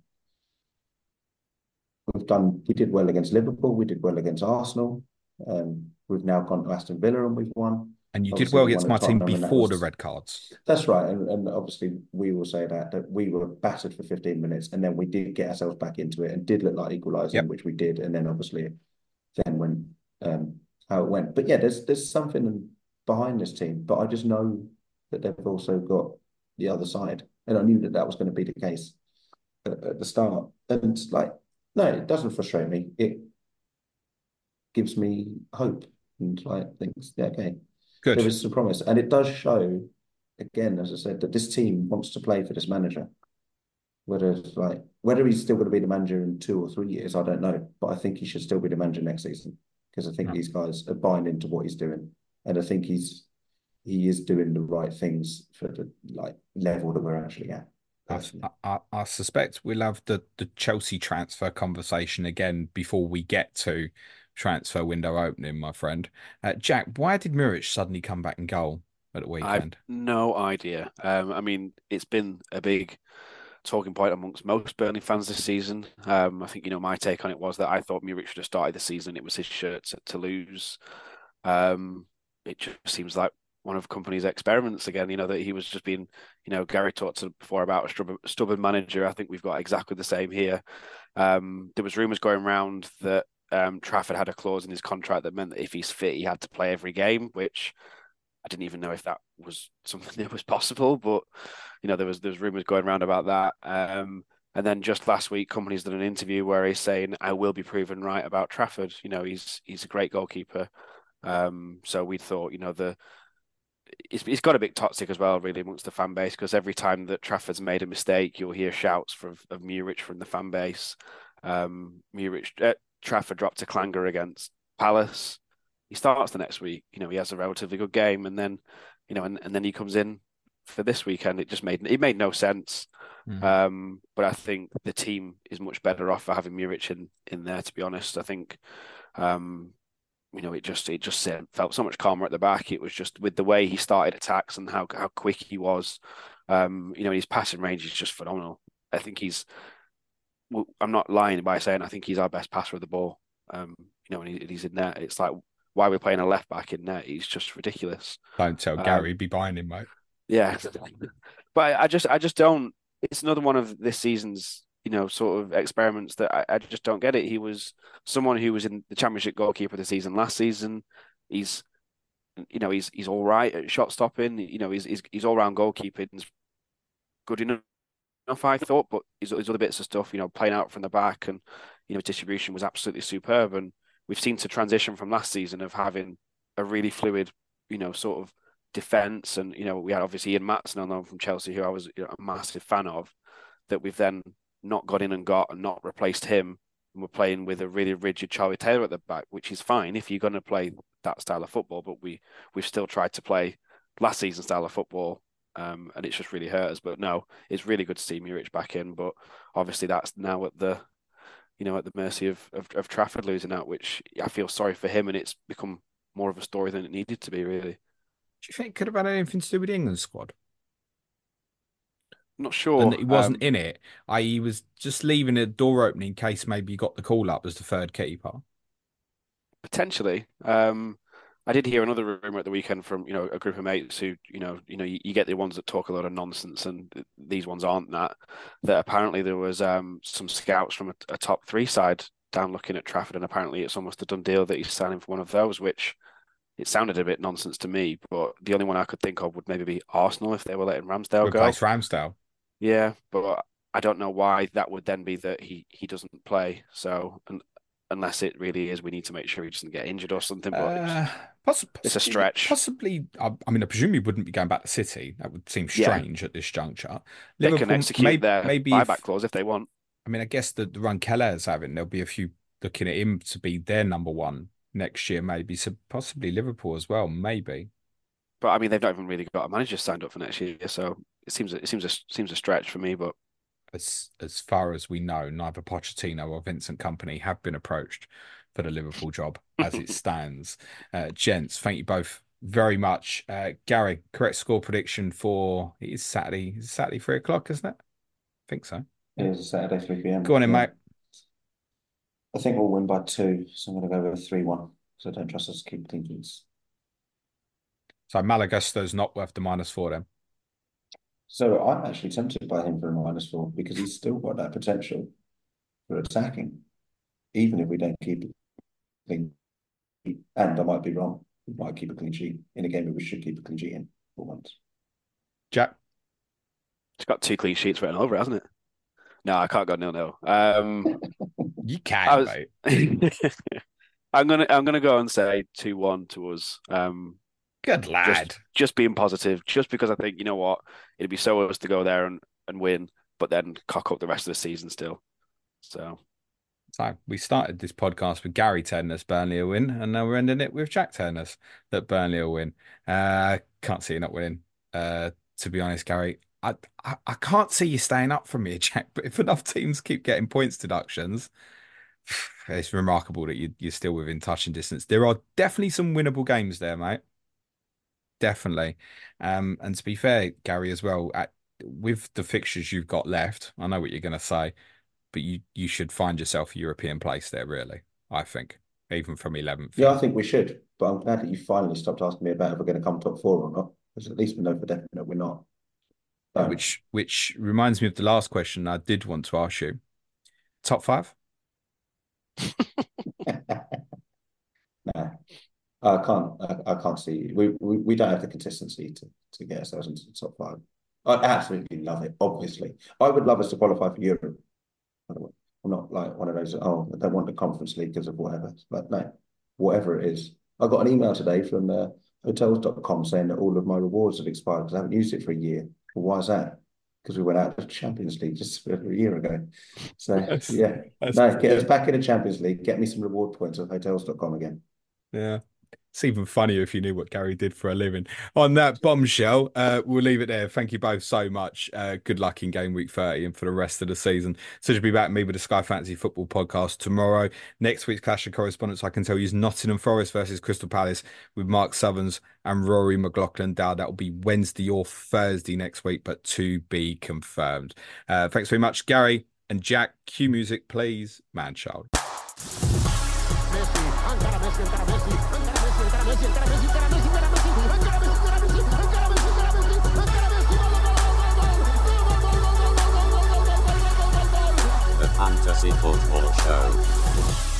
we did well against Liverpool, we did well against Arsenal. We've now gone to Aston Villa and we've won. And you did Obviously, well we against won my at team Tottenham, and before the red cards. that's right. And obviously, we will say that we were battered for 15 minutes, and then we did get ourselves back into it and did look like equalising, Yep. which we did. And then obviously, then when how it went. But yeah, there's something behind this team, but I just know that they've also got the other side, and I knew that that was going to be the case at the start. And like, no, it doesn't frustrate me. It gives me hope and like thinks, yeah, okay, there Good. is some promise, and it does show again, as I said, that this team wants to play for this manager. Whether he's still going to be the manager in 2 or 3 years, I don't know. But I think he should still be the manager next season because I think these guys are buying into what he's doing, and I think he is doing the right things for the like level that we're actually at. I suspect we'll have the Chelsea transfer conversation again before we get to transfer window opening, my friend. Jack, why did Muric suddenly come back in goal at the I've weekend? no idea. I mean, it's been a big talking point amongst most Burnley fans this season. I think, my take on it was that I thought Muric should have started the season. It was his shirt to lose. It just seems like one of company's experiments again, that he was just being, Gary talked before about a stubborn manager. I think we've got exactly the same here. There was rumours going around that Trafford had a clause in his contract that meant that if he's fit, he had to play every game, which I didn't even know if that was something that was possible, but there was rumors going around about that. And then just last week, company's done an interview where he's saying, "I will be proven right about Trafford." He's a great goalkeeper. So we thought, it's got a bit toxic as well, really, amongst the fan base, because every time that Trafford's made a mistake, you'll hear shouts of Muric from the fan base. Trafford dropped a clanger against Palace. He starts the next week. He has a relatively good game, and then, and then he comes in for this weekend. It made no sense. But I think the team is much better off for having Muric in there. To be honest, I think, it just felt so much calmer at the back. It was just with the way he started attacks and how quick he was. His passing range is just phenomenal. I think I'm not lying by saying I think he's our best passer of the ball. When he's in there, it's like, why we're playing a left back in net. He's just ridiculous. Don't tell Gary, be buying him, mate. Yeah, but I just don't. It's another one of this season's, sort of experiments that I just don't get it. He was someone who was in the Championship goalkeeper of the season last season. He's all right at shot stopping. He's all round goalkeeping. Good enough, I thought, but his other bits of stuff, playing out from the back and distribution was absolutely superb. And we've seen to transition from last season of having a really fluid, sort of defense. And, we had obviously Ian Maatsen on loan from Chelsea, who I was a massive fan of, that we've then not got in and not replaced him. And we're playing with a really rigid Charlie Taylor at the back, which is fine if you're going to play that style of football. But we've still tried to play last season's style of football. And it's just really hurt us. But no, it's really good to see Muric back in. But obviously that's now at the mercy of Trafford losing out, which I feel sorry for him, and it's become more of a story than it needed to be, really. Do you think it could have had anything to do with the England squad? Not sure. and he wasn't in it. He was just leaving a door open in case maybe he got the call up as the third keeper. Potentially. I did hear another rumor at the weekend from, a group of mates who, you get the ones that talk a lot of nonsense, and these ones aren't that apparently there was some scouts from a top three side down looking at Trafford, and apparently it's almost a done deal that he's signing for one of those, which it sounded a bit nonsense to me, but the only one I could think of would maybe be Arsenal if they were letting Ramsdale go. Replace Ramsdale. Yeah, but I don't know why that would then be that he doesn't play. So, unless it really is, we need to make sure he doesn't get injured or something. But it's a stretch. Possibly. I mean, I presume he wouldn't be going back to City. That would seem strange at this juncture. They can execute their buyback clause if they want. I mean, I guess the run Kelleher's having, there'll be a few looking at him to be their number one next year, maybe. So possibly Liverpool as well, maybe. But I mean, they've not even really got a manager signed up for next year, so it seems a stretch for me. But as far as we know, neither Pochettino or Vincent Kompany have been approached for the Liverpool job as it stands. Gents, thank you both very much. Gary, correct score prediction for it is Saturday. It's Saturday 3:00, isn't it? I think so. It is a Saturday 3 p.m. Go on in, mate. I think we'll win by 2, so I'm going to go with 3-1 because I don't trust us to keep clean sheets. So Malagusto's not worth the -4 then. So I'm actually tempted by him for a -4 because he's still got that potential for attacking, even if we don't keep it clean. And I might be wrong. We might keep a clean sheet in a game where we should keep a clean sheet in for once. Jack? It's got 2 clean sheets written over, hasn't it? No, I can't go 0-0. You can, mate. I'm gonna go and say 2-1 to us. Good lad. Just being positive, just because I think, you know what, it'd be so us to go there and win, but then cock up the rest of the season still. So we started this podcast with Gary telling us Burnley will win, and now we're ending it with Jack telling us that Burnley will win. Can't see you not winning. To be honest, Gary, I can't see you staying up from here, Jack. But if enough teams keep getting points deductions, it's remarkable that you're still within touching distance. There are definitely some winnable games there, mate. Definitely. And to be fair, Gary, as well, with the fixtures you've got left, I know what you're going to say, but you should find yourself a European place there, really, I think, even from 11th. Yeah, I think we should, but I'm glad that you finally stopped asking me about if we're going to come top 4 or not, because at least we know for definite we're not. So. Which reminds me of the last question I did want to ask you. Top 5? No. I can't see. We don't have the consistency to get ourselves into the top 5. I absolutely love it. Obviously, I would love us to qualify for Europe. I'm not like one of those. Oh, I don't want the Conference League because of whatever. But no, whatever it is. I got an email today from hotels.com saying that all of my rewards have expired because I haven't used it for a year. Well, why is that? Because we went out of the Champions League just over a year ago. So get us back in the Champions League. Get me some reward points on hotels.com again. Yeah. It's even funnier if you knew what Gary did for a living. On that bombshell, we'll leave it there. Thank you both so much. Good luck in game week 30 and for the rest of the season. So to be back me with the Sky Fantasy Football podcast tomorrow. Next week's Clash of Correspondents, I can tell you, is Nottingham Forest versus Crystal Palace with Mark Southerns and Rory McLaughlin-Dowd. That will be Wednesday or Thursday next week, but to be confirmed. Thanks very much, Gary and Jack. Cue music, please. Man-child. The Fantasy Football Show.